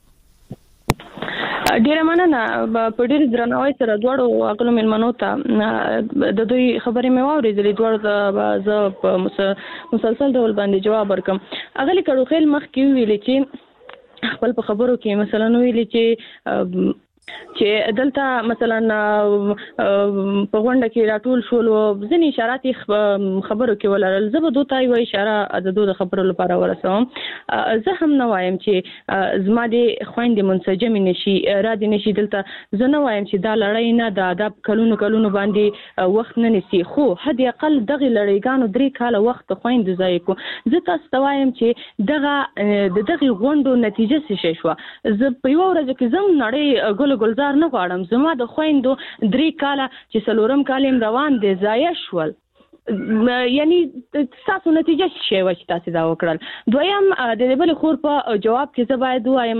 ډیره مننه په ډیر درناوي سره دواړو عقلو ملمنو ته د دوی خبرې مې واورېدلې دواړو زه په مسلسل ډول باندې جواب ورکم اغلی کړو خیل مخ کې ویلې چې خپل په خبرو کې مثلا ویلې چې چې دلته مثلا په غونډه کې راټول شول ځینې اشارات خبرو کې ولرل زه به دوی یو اشاره د دوی خبرو لپاره ورسوم. زه هم نه وایم چې زما د خويندې منسجم نشي را دي نشي دلته زه نه وایم چې دا لړۍ نه د ادب کلونو باندې وخت نه نسی خو حد اقل دغه لړیګانو 3 کال وخت خويندې ځای کو. زه تاسو ته وایم چې دغه غونډو نتیجه څه شوه. زه په یو ورځ کې زم نړۍ ګلزار نه غواړم زما د خويندو 3 کال چې سلورم کال روان دي ضایع شول. یعنی تاسو نتیجه شي و چې تاسو دا وکړل. دویم د دې بل خور په جواب کې زه باید وایم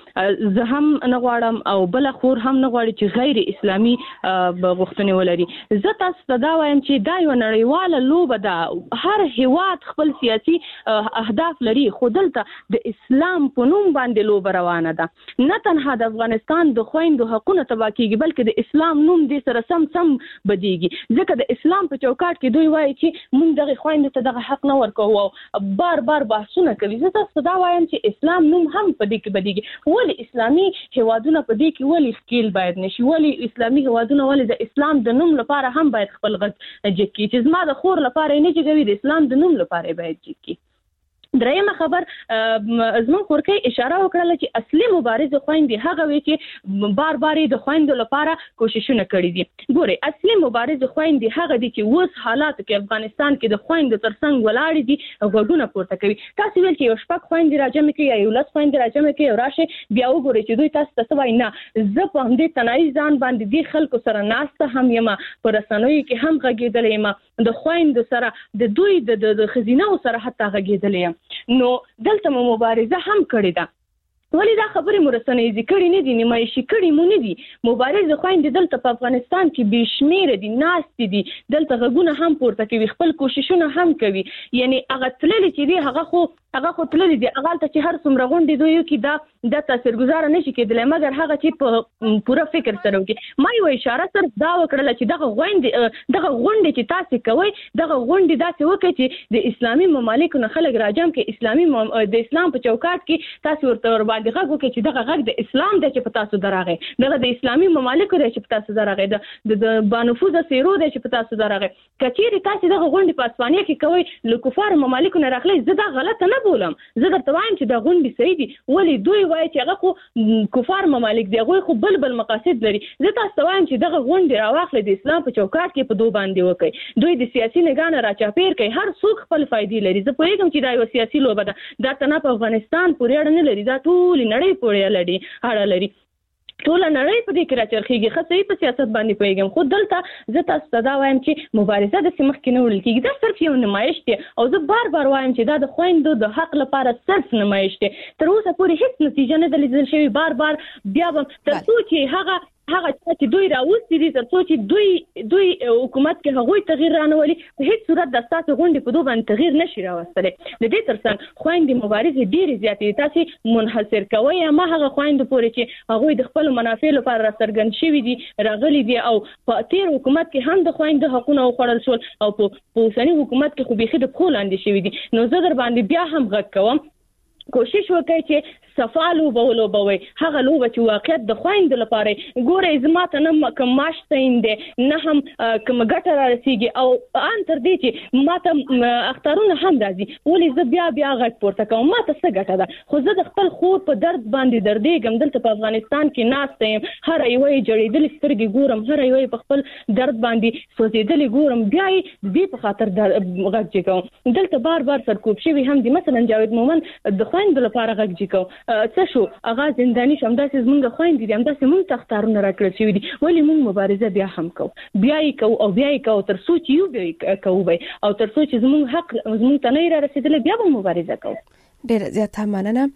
چې زه هم نه غواړم او بل خور هم نه غواړي چې غیر اسلامي غوښتنې ولري. زه تاسو ته دا وایم چې دا یو نړیواله لوبه ده. هر هیواد خپل سیاسي اهداف لري خو دلته د اسلام په نوم باندې لوبه روانه ده. نه تنها د افغانستان د خويندو حقوقونه تبا کیږي بلکې د اسلام نوم دې سره سم بدیږي ځکه د اسلام په چوکاټ کې دوی وایي چې موږ دغه خويندو ته دغه حق نه ورکوو او بار بحثونه کوي. زه تاسو دا وایم چې اسلام نوم هم په دې کې بدیږي. ولی اسلامي هیوادونه په دې کې ولی ښکیل باید نشي. ولی اسلامي هیوادونه ولی د اسلام د نوم لپاره هم باید خپل غږ جګي چې زما د خور لپاره نه جګوي د اسلام د نوم لپاره باید جګي. درېمه خبر زمون خورکې اشاره وکړه چې اصلي مبارز خويندې هغه وي چې بار د خويندو لپاره کوششونه کړې دي. ګوري اصلي مبارز خويندې هغه دي چې اوس حالات کې افغانستان کې د خويندو ترڅنګ ولاړ دي غوډونه پورته کوي. تاسو ویل چې یو شپږ خويندې راجمع کوي یا یو لس خويندې راجمع کوي او راشه بیا وګورئ چې دوی تاسو ته وایي نه زه په همدې تنایي ځان باندې دي خلکو سره ناسته هم یم په رسنیو کې هم غږېدلې یم د خويندو سره د دوی د خزینه سره حتی غږېدلې یم. نو دلته مبارزه هم کړې ده. ولی دا خبرې مرسنې ذکر نه دي نمایشي کړي مو نه دي. مبارز خويندې دلته په افغانستان کې بشمیره دي ناست دي دلته غږونه هم پورته کوي خپل کوششونه هم کوي. یعنی هغه تللی چې دی هغه خو تللی دي هغه ته چې هر څومره غونډې دوی کې دا د تاثیرګذار نشي کېدلی مګر هغه چې په پوره فکر سره وکړي. ما یو اشاره صرف دا وکړله چې دغه غونډې چې تاسو کوي دغه غونډې داسې وکړي چې د اسلامي ممالکو نه خلک راجم کې اسلامي د اسلام په چوکاټ کې تاسو ورته ور باندې غږ وکړي چې دغه غږ د اسلام د چې په تاسو درغه دغه د اسلامي ممالکو د چې په تاسو درغه د بانفوذ سیرو د چې په تاسو درغه کچېری تاسو دغه غونډې په اسپانیا کې کوي له کفار ممالکو نه راغلي. زه دا غلطه نه بولم. زه درته وایم چې دا غونډې صحیح دي ولی دوی وایي چې هغه خو کفار ممالک دی هغه خو بل مقاصد لري. زه تاسو ته وایم چې دغه غونډې راواخلې د اسلام په چوکاټ کې په دوه باندې وکړي. دوی د سیاسي نگاه را چاپیر کوي هر څوک خپل فائدې لري. زه پوهیږم چې دا یو سیاسي لوبه ده دا تنه په افغانستان پورې اړه نه لري دا ټول نړۍ پورې اړه لري. ټول نړۍ په دې کې راچرخيږي خاصه په سیاست باندې پوهیږم خو دلته زه تاسو ته دا وایم چې مبارزه د سیمخ کې نه وړل کېږي. دا صرف یو نمایش دی او زه بار وایم چې دا د خويندو د حق لپاره صرف نمایش دی. تر اوسه پورې هیڅ نتیجه نه ده لیدل شوې. بار بیا به تر څو چې هغه چې دوی راوستي دي تر څو چې دوی حکومت کې هغوی تغییر رانولي په هیڅ صورت د تاسو غونډې په دوه باندې تغییر نشي راوستلی. د دې ترڅنګ خويندې مبارزې ډېرې زیاتې تاسو منحصر کوي ما هغه خويندو پورې چې هغوی د خپل منافع لپاره راڅرګند شوي دي راغلي دي او په تیر حکومت کې هم د خويندو حقونه وخوړل شول او په اوسني حکومت کې خو بيخي د پخو لاندې شوي دي. نو زه در باندې بیا هم غږ کوم کوشش وکړئ چې صفا لوبه وي هغه لوبه چې واقعیت د خويندو لپاره ګورې زما ته نه کوم معاش تعین دی نه هم کوم ګټه را رسیږي او ان تر دې چې ما ته اختارونه هم راځي ولې زه بیا غږ پورته کوم ما ته څه ګټه ده خو زه د خپل خور په درد باندې دردېږم دلته په افغانستان کې ناسته یم هر یو جوړېدلې سترګې ګورم هر یو په خپل درد باندې سوځېدلې ګورم بیا یې دې په خاطر غږ کوم دلته بار سرکوب شوي هم دي مثلا جاوید مومن د خويندو لپاره غږ کوم څه شو هغه زنداني شم داسې زمونږ خويندې دي هم داسې مونږ تختارونه راکړل شوي دي ولې مونږ مبارزه بیا هم کوو بیا یې کوو تر څو چې یو بیا کوو او تر څو چې زمونږ حق زمونږ ته نه رسیدلی بیا به مبارزه کوو. ډېر زیاته مننه.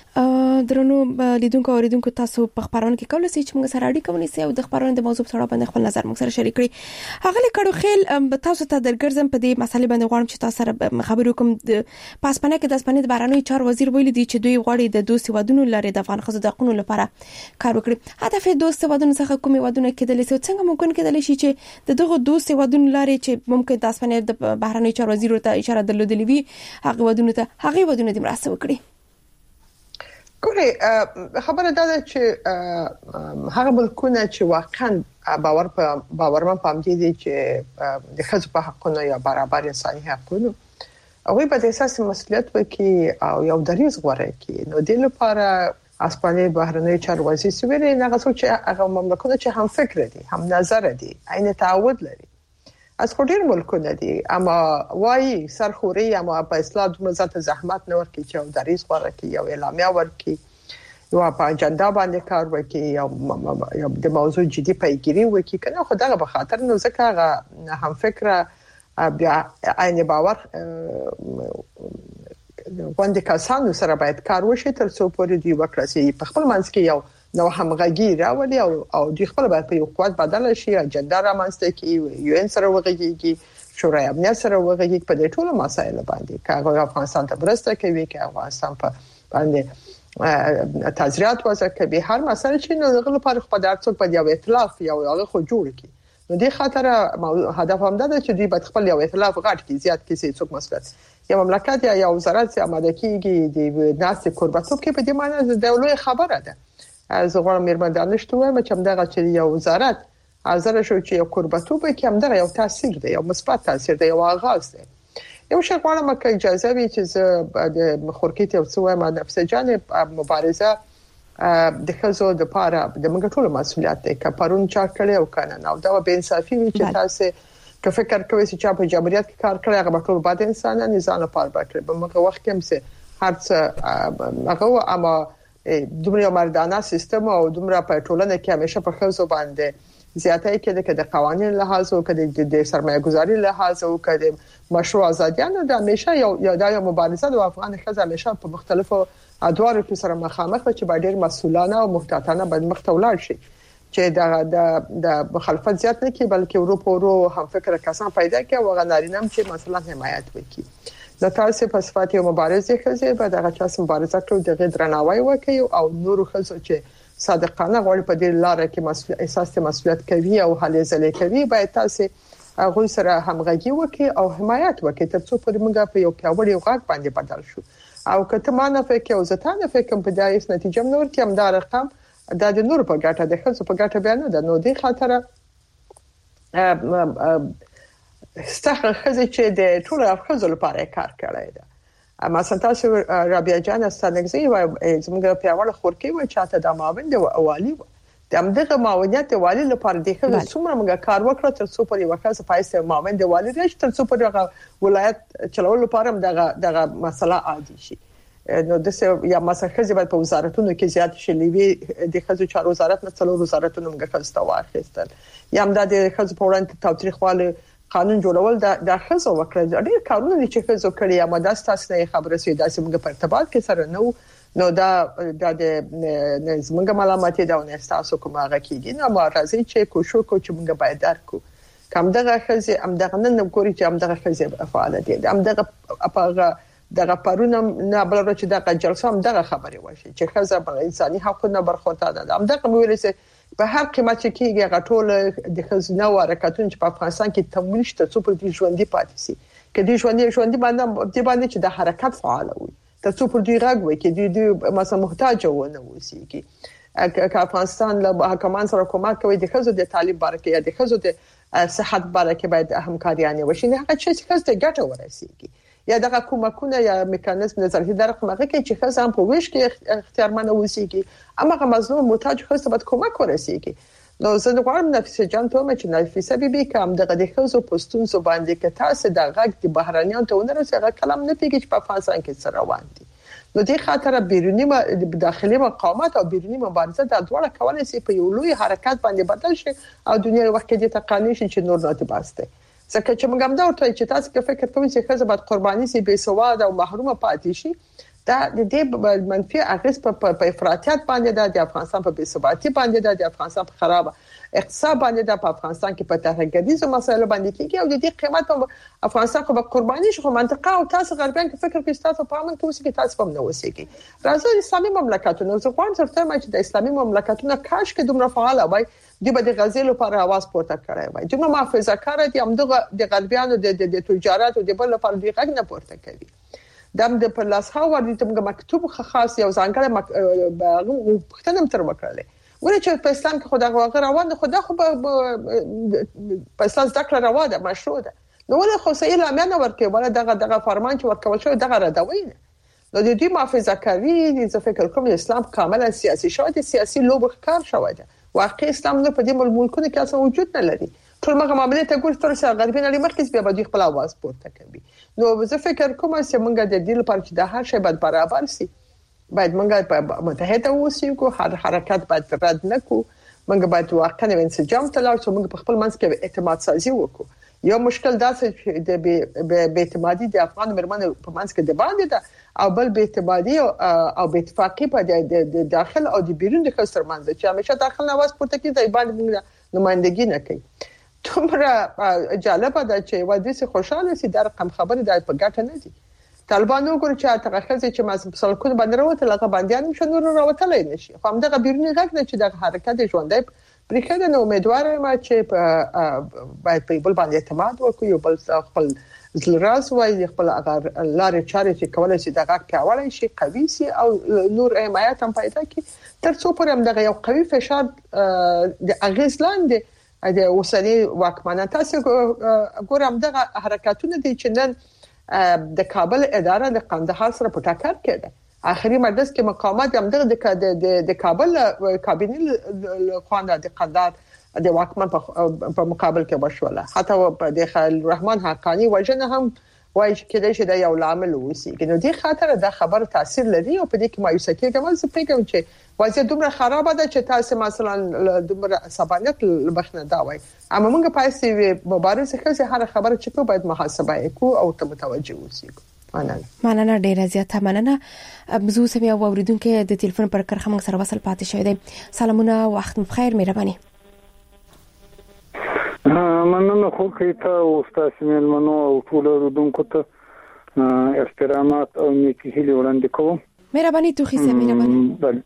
درنو لیدونکو اوریدونکو تاسو په خبرونه کې کولای شئ چې موږ سره اړیکه ونیسئ او د خبرونو د موضوع په اړه باندې خپل نظر موږ سره شریک کړئ. هغه لیکړو خیل تاسو ته درګرځم په دې مسلې باندې غواړم چې تاسو سره خبرې وکم. په اسپانیا کې د اسپانیا د بهرنیو چارو وزیر ویلي دی چې دوی غواړي د دوه سیوادونو لري د افغان ښځو د حقوقو لپاره کار وکړي. هدف یې دوه سیوادونو څخه کومې ودونه کېدلی شي څنګه ممکن کېدلی شي چې د دغه دوه سیوادونو لري چې ممکن د اسپانیا د بهرنیو چارو وزیر ته اشاره درلودلې وي هغه ودونه د مرسته وکړي. ګوري خبره ده چې هغه ملکونه چې واقعا باورمن پام دي چې د ښځو په حقونو یا برابر انساني حقونو هغه په اساس مسؤلیت وکړي او یو دریځ غوړي کوي نو د لپاره اسپانیا بهرنی چارو وزیر سویری نه څه چې هغه مملکتونه چې هم فکر دي هم نظر دي عین تعهد لري از خوري ملکونه دي اما وایي سرخوري اما په اصلاح د مزات زحمت نه ورکي چې دریځ غوړي کوي او اعلامیه ورکي یو په اجنډا باندې کار وکړي او د موضوع جدي پیګیری وکړي کنه خدای به خاطر نو ځکه هم فکره بیا عین باور وند کسانو سره باید کار وشي تر څو پورې دی وکړي په خپل منځ کې یو نو همغږي راولي او د خپل باید په یو قوت بدل شي اجنډا رامنځته کی یو ان سره وغږیږي شورای امنیت سره وغږیږي په دې ټولو مسایلو باندې کاغه افغانستان ته برسته کوي چې افغانستان په باندې تزریات وځه کوي هر مسله چې نو غل په خپل درڅو په یو ائتلاف یو هغه خو جوړ کی نو دې خاطر هدف هم ده چې دوی په خپل یو ائتلاف غاټ کې زیات کیسې څوک مسلط یو مملکت یا وزارت آماده کیږي د ناس کورباتوب کې په دې معنی د دولت خبره ده از غوړ میرمن دانشتو وایم چې همدغه چې یو وزارت حاضر شو چې یو کورباتوب کې همدغه یو تاثیر دی یو مثبت تاثیر دی یو آغاز دی یو شی غواړم چې اجازه وي چې د خورکیت او څو ما نفس جانب مبارزه د خزو د پاره د موږ ټول مسولیت دی که پرون چا کړي او کنه نو دا به انصافي وي چې تاسو که فکر کوئ چې چا په جمهوریت کې کار کړی هغه ټول بد انسانان نظام لپاره وکړي په موږ وخت کې هم څه هرڅ هغه اما دومره مردانه سیستم او دومره په ټولنه کې همیشه په خزو باندې زیاتای کې د قوانين لحاظ او د سرمایه گذاري لحاظ او د مشروع ازادیانو د همیشه یو د مبارزه د افغان خزه همیشه په مختلفو ادوارو کې سره مخامخ چې با ډیر مسؤلانه او محتاطانه باندې مختولار شي چې د مخالفت زیات نه کی بلکې اروپا هم فکر کسان پیدا کوي او غنارینم چې مثلا حمایت وکړي د تاسو په صفات یو مبارزه خزه به دغه چاس مبارزه کوي د درناوی وکړي او نور خزه چې صادقانه غوړي په دې لار کې احساس مسؤلیت کوي او هلې ځلې کوي باید تاسو هغه سره همغږي وکړي او حمایت وکړي ترڅو پر موږ په یو پیاوړي غاټ باندې بدل شو او کته مانه فکر او زتانه فکر په دایس نتیجه نور کې هم دا رقم د نور په ګټه د خلکو په ګټه بیان نه نو دې خاطر ستاسو خزه چې د ټول افغانانو لپاره کار کوي دا اما تاسو رابعه جان استانګزي و زموږ په اول خورکی و چاته د ماوند او اوالي د امدغه ماونیت والی لپاره د خزه څومره موږ کار وکړ تر څو پرې وکړه پایسته ماوند والی راشي تر څو پرې ولایت چلول لپاره دغه مسله عادي شي نو د یا مسله خزه په وزارتونو کې زیات شلوي د خزه چارو وزارت نه څلور وزارتونو موږ خسته واخیستل یا هم د خزه په وړاندې تاریخواله قانون جوړول د خزو وکړه ډېر کارونه چې خزو کړی اما د تاسو نه خبره سي داسې موږ په ارتباط کې سره نو دا د زمونږ معلوماتي دا نه تاسو کومه کېږي نو ما راځي چې کوشش کو چې موږ باید درکو کوم دغه خزه هم دغه نن ګوري چې هم دغه خزه فعال دي هم دغه پرونه نه بل چې دغه جلسه هم دغه خبره وشي چې خزه په انساني حقوقو برخوته ده هم دغه ویل په هر قیمت کې کېږي غټول د خزینه او حرکتونو چې په افغانستان کې تمویل شته څو پر دې ژوندۍ پاتې سي کدي ژوندۍ باندې چې د حرکت فعال وي تاسو پر دې راغوي کې د مثلا محتاج ونه وسی کې افغانستان له حکومت سره کومک کوي د خزو د تعلیم برکه یا د خزو د صحت برکه باید همکاریانه وشي نه هغه چې خزه ګټه ورسیږي یا دغه کومکونه یا میکانیزم نظري درخمغه کې چې خزه هم په ویش کې اختیارمن وسیږي اما هغه مظلوم محتاج خزه باید کومک ورسیږي نو زه غواړم نفسه جان ته چې نفسه بيبي کوم دغه د خزو پښتون زو باندې کې تاسو د غږ د بهرانيان ته ونرسه کلام نه پیږي چې په افغانستان کې سره روان دي نو دې خاطر بیرونی داخلي مقاومت او بیرونی مبارزه د دواړه کولای شي په یو لوی حرکت باندې بدل شي او دنیا وخت کې د تقانی شي چې نور نه باسته ځکه چې موږ هم دا ورته چې تاسو کې فکر کوئ چې خزه باید قرباني سي بے سواد او محرومه پاتې شي دا د دې منفي اغیز په افراطیت باندې د افغانستان په بے ثباتی باندې د افغانستان په خراب اقتصاد باندې د افغانستان کې په تهرګریزو مسایلو باندې کېږي او د دې قیمت په افغانستان کې به قرباني شي خو منطقه او تاسو غربیان کې فکر کوئ تاسو په امن کې اوسئ تاسو هم نه اوسئ راځي اسلامي مملکتونو زه غواړم چې د اسلامي مملکتونو کاش کې دومره فعال وای دی به د غزل لپاره आवाज پورته کړای وای دومره محافظه کار دي هم د غربیانو د تجارت او د بل لپاره دی غږ نه پورته کوي د په لاس هاور د تمګه مکتوب خاص یو ځانګړی پښتنم تر وکړلې ولې چې په اسلام کې خدای غوغه روان خدا خو په اساس ذکر روان ده مشروع ده نو ولې خو سې اعلان ورکړي ولا دغه فرمان چې ورکول شو دغه ردوي نه نو د دې محافظه کوي د فکر کوم اسلام کاملا سیاسي شو د سیاسي لوب ښکار شوی ده واقعي اسلام نو په دې ملکونو کې اصلا وجود نه لري ټول مګه معاملې ته ګور تر څو غربي نړۍ مرکز بیا د خپل आवाज پورته کوي نو زه فکر کوم چې موږ د دې لپاره چې د هر شی باید برابر سي باید موږ په متحده اوسو کو هر حرکت باید رد نکو موږ باید واقعا انسجام تلاو چې موږ په خپل منځ کې اعتماد سازي وکړو یو مشکل دا چې د بې اعتمادي د افغان مرمنو په منځ کې د باندې ده او بل بې اعتمادي او بې اتفاقی په د داخل او د بیرون د خسر منځ چې همیشه داخل نواز پورته کې د باندې نمائندګي نه کوي تومره جالب ده چې ودې سه خوشاله سي د رقم خبره د په ګټه نه دي طالبانو ګور چې تغخزه چې مثلا کول باندې راوته لغه باندې شنو راوتلای نشي خو هم دغه بیرونی غږ نه چې د حرکت ژوندۍ پرېخره نو امیدوار یم چې باید په بل باندې اعتماد وکړو یو بل خپل زلراز وای خپل لارې چارې چې کولای شي دغه کاولای شي قوي سي او نور حمایت هم پیدا کړي ترڅو پر هم دغه یو قوي فشار د اغیز لاندې د اوسنی واکمنه تاسو ګورم دغه حرکتونه دي چې نن د کابل اداره د قندهار سره په ټاکر کې ده اخري مجلس کې مقامات هم د کابل کابینې خوانده د قندهار د واکمن په مقابل کې وشوله حتی د خلیل الرحمن حقانی وجنه هم وایي چې د یو لامل وسی کنه د خاطر د خبر تاثیر لري او په دې کې مایوسه کېږم زه فکر چې وضعیت دومره خراب ده چې تاسو مثلا دومره سبانیت لبخنه دا وای اما موږ پاتې مبارزه کوي هر خبره چې کو باید محاسبه وکړو او ته متوجه اوسئ مننه ډیره زیاته مننه بزو سمیا اوریدونکو د ټلیفون پر کرخه موږ سره وصل پاتې شوی دی سلامونه وخت بخیر مهرباني مننه خو کیته او تاسو ملمنو او ټول اوریدونکو ته احترامات او نیکی هیله وړاندې کوم مهرباني توخي سم مهرباني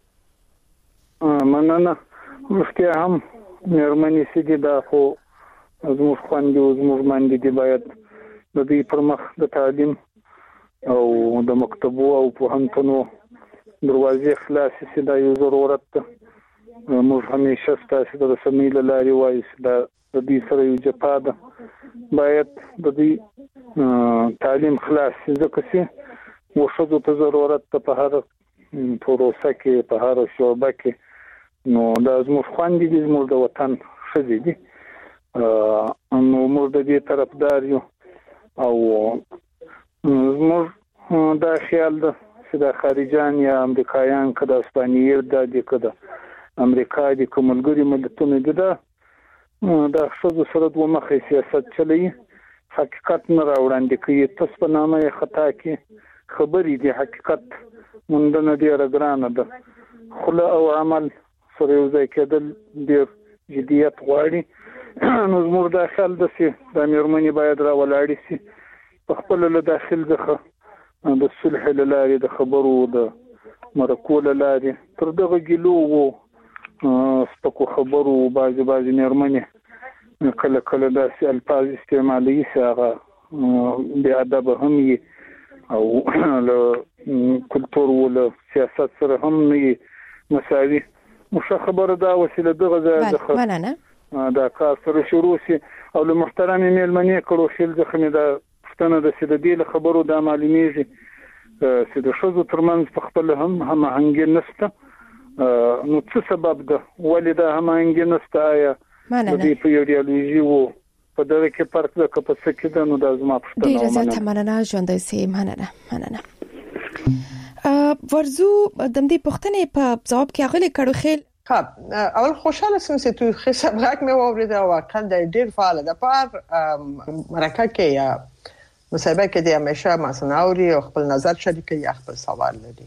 مننه مفتي هم مېرمنې سيدي دا خو زموږ خوندې زموږ باندې دی باید د دې پرمخ د تعلیم او د مکتبو او پوهنتونو دروازې خلاصې سي دا یو ضرورت ده موږ همیشه ستاسو د رسمي لارې وایي دا د دې سره یو جپا ده باید د دې تعلیم خلاص ځکه چې وشو ته ضرورت ته په هر پروسه کې په هر شعبه کې نو دا زموږ خوندې دي زموږ د وطن ښځې دي نو موږ د دې طرفدار یو او زموږ دا خیال ده چې د خارجان یا امریکایان کده اسپانییر د کده امریکا د کوملګری ملتونو دي دا ښځو سره دوه مخې سیاست چلی حقیقت نه راوړاندې کوي تاسو په نامه خطا کې خبرې دي حقیقت مونږ ډیره ګرانه ده خله او عمل سره یو ځای کېدل ډیر جديت غواړي نو زموږ داخل د سي د مېرمنې باید راولاړ شي په خپل له داخل ځخه د صلح لارې د خبرو د مرکو لارې تر دغه ګلو وو سپکو خبرو بعضي مېرمنې کله کله داسې الفاظ استعمالي هغه بیا ادب هم او له کلتور ول سیاست سره هم نه مساوي مشه خبره دا وسیله دغه ځای دا کار سره شروع سي او له محترم مېلمنې کړو شل ځخنه دا پښتنه د سیدې خبرو د معلومیږي چې د شذو ترمنځ په خپل هم هنګ نسته نو څه سبب ده ولې دا هم هنګ نسته یا د دې په ایډیالوژي وو په دغه کې فرق ده که په څه کې ده نو دا زما پښتنه ډیره زیاته مننه ژوندۍ سي مننه ورزو د دې پښتنې په ځواب کې غلي کړو خیل اول خوشاله سم چې تو حساب راک مې وورید او واقعا د ډیر فعال ده پر مرکه کې یا مصاحبه کې د همیشه مسناوري او خپل نظر شریکي یا خپل سوال لري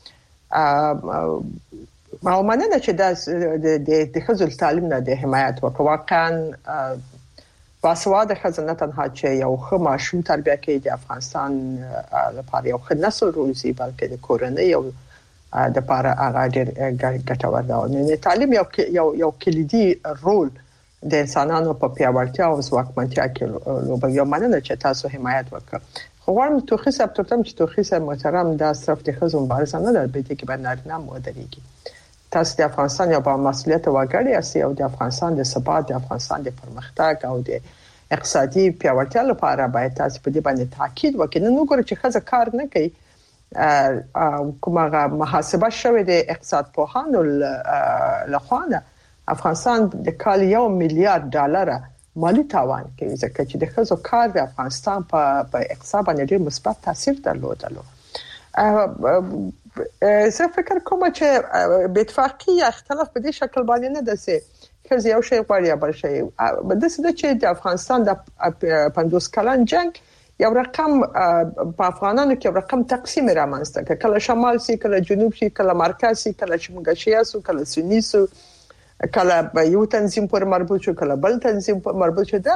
ما ومنه چې د خزل تعلیم نه د حمایت وکړه واقعا باسواده خزانه تنها چې یو خماشو تربیه کوي د افغانستان لپاره یو خدای نسل روزي بلکې د کورنۍ یو د لپاره هغه ډېر ګټور ده نو تعلیم یو کلیدي رول د انسانانو په پیاوړتیا او ځواکمنتیا کې لوبوي مننه چې تاسو حمایت وکړه غواړم توخي صاحب چې توخي صاحب محترم دا صرف د خزو مبارزه نه ده، بلکې کې باندې نارینه مودريږي. تاسو د افغانستان یو با مسؤلیت وګړي اسي او د افغانستان د ثبات، د افغانستان د پرمختګ او د اقتصادي پیاوړتیا لپاره باید تاسو په دې باندې تاکید وکړئ. نو ګورئ چې خزه کار نه کوي، کومه محاسبه شوې د اقتصاد پوهانو لخوا افغانستان د کال $1 میلیارډ مالی تاوان کوي، ځکه چې د خزو کار د افغانستان په اقتصاد باندې ډېر مثبت تاثیر درلودلو. زه فکر کوم چې بې اتفاقي یا اختلاف په دې شکل باندې نه ده چې خزه یو شی غواړي یا بل شی. د څه چې د افغانستان د 50 کلن جنگ یو رقم په افغانانو کې یو رقم تقسیم رامنځته کړ، کله شمال سي، کله جنوب سي، کله مرکز سي، کله شمګشیا سو، کله سنی سو، کله یو تنظیم پر مربوط شو، کله بل تنظیم پر مربوط شو.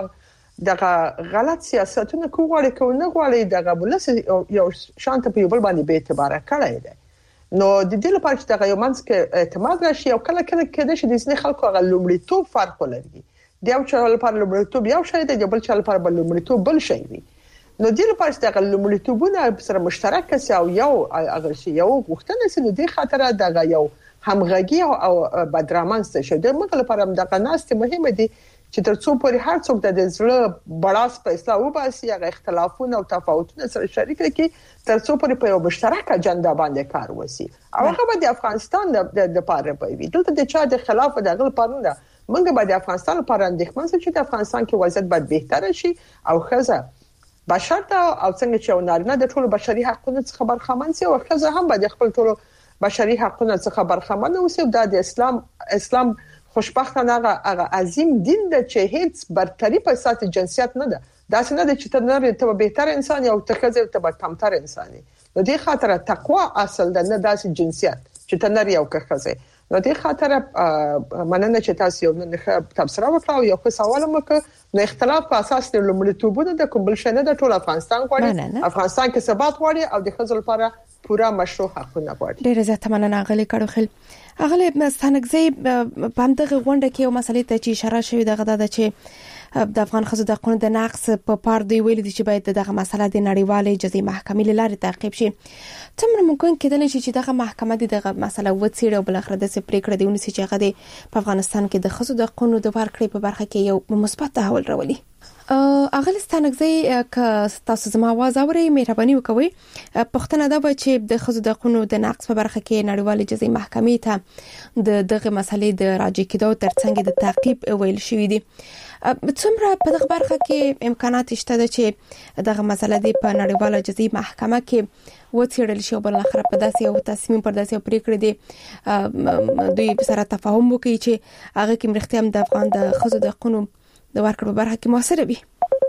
دغه غلط سیاستونه کوغړې کو نه غواړي دغه بلس یو شانت په یو بل باندې به اعتبار کړی دی. نو د دې لپاره چې دغه یو منځ کې اعتماد راشي او کله کېدای شي د ځینې خلکو غل لومړیتوب فرق ولري. د یو چا لپاره لومړیتوب یو شی دی، د بل چا لپاره بل لومړیتوب بل شی وي. نو د دې لپاره چې دغه لومړیتوبونه سره مشترک شي او یو اگر شي یو غوښتنه سي، نو د خاطر دغه یو همغږي او بدرامنځ شي. د موږ لپاره دغه ناست مهمه دي چې ترڅو پورې هر څوک د زړه بڑاس په اصلاح وباسي، هغه اختلافونه او تفاوتونه سره شریک کړي، ترڅو پورې په یو مشترک اجنډا باندې کار وشي. او هغه د افغانستان د لپاره وي. دلته د چا د خلاف دغه لپاره نه، موږ به د افغانستان لپاره اندېښمن شو چې د افغانستان کې وضعیت به بهتر شي او خزه بشر ته او څنګه چې نارینه د ټولو بشري حقوقو څخه برخمن شي او خزه هم به د خپل ټولو بشري حقوقو څخه برخمن اوسي. دا د اسلام خوشبختانه هغه عظیم دین د چې هیڅ برتری په اساس جنسیت نه ده. دا څنګه د چې ته بهتر انسان او ته خزه ته کمتر انساني. نو دې خاطر تقوا اصل ده، نه داسې جنسیت چې ته نری او خزه. نو دې خاطر مننه چې تاسو یو نه تبصره وکړو یو څه سوال وکړ. نو اختلاف په اساس د لومړیتوبونو د کوم بل شي نه د ټول افغانستان غواړي، افغانستان کې ثبات غواړي او د خزل لپاره پورا مشروع حقونه غواړي. ډېر زیات مننه غلي کړو خل اغله ستانګزي په همدغه غونډه کې یو مسلې ته چې اشاره شوې دغه د چې د افغان خزو د قانون د نقض په پار دی ویل دي چې باید دغه مسله د نړیوالې جزایي محکمې لاره تعقیب شي. څومره ممکن کېدل شي چې دغه محکمه دغه مسله وڅېړي او بل اخر د پریکړه دی ونسي چې هغه په افغانستان کې د خزو د قانون د ورکړې په برخه کې یو مثبت تحول راولي. اغل ستانګزي ک تاسو زما आवाज اوري، مهرباني وکوي. پښتنه دا و چې د خزو د قانون د نقض په برخه کې نړیوالې جزایي محکمې ته دغه مسلې د راجع کېدو ترڅنګ د تعقیب ویل شوې دي. څومره په دغه برخه کې امکانات شته چې دغه مسله دی په نړیواله جزایي محکمه کې وڅېړل شي او بل اخر په داسې یو تصمیم پر داسې پریکړه دی دوی سره تفاهم وکړي چې هغه کې مرختيام د افغان د خزو د قانون د ورکړو برخه کې موثر وي.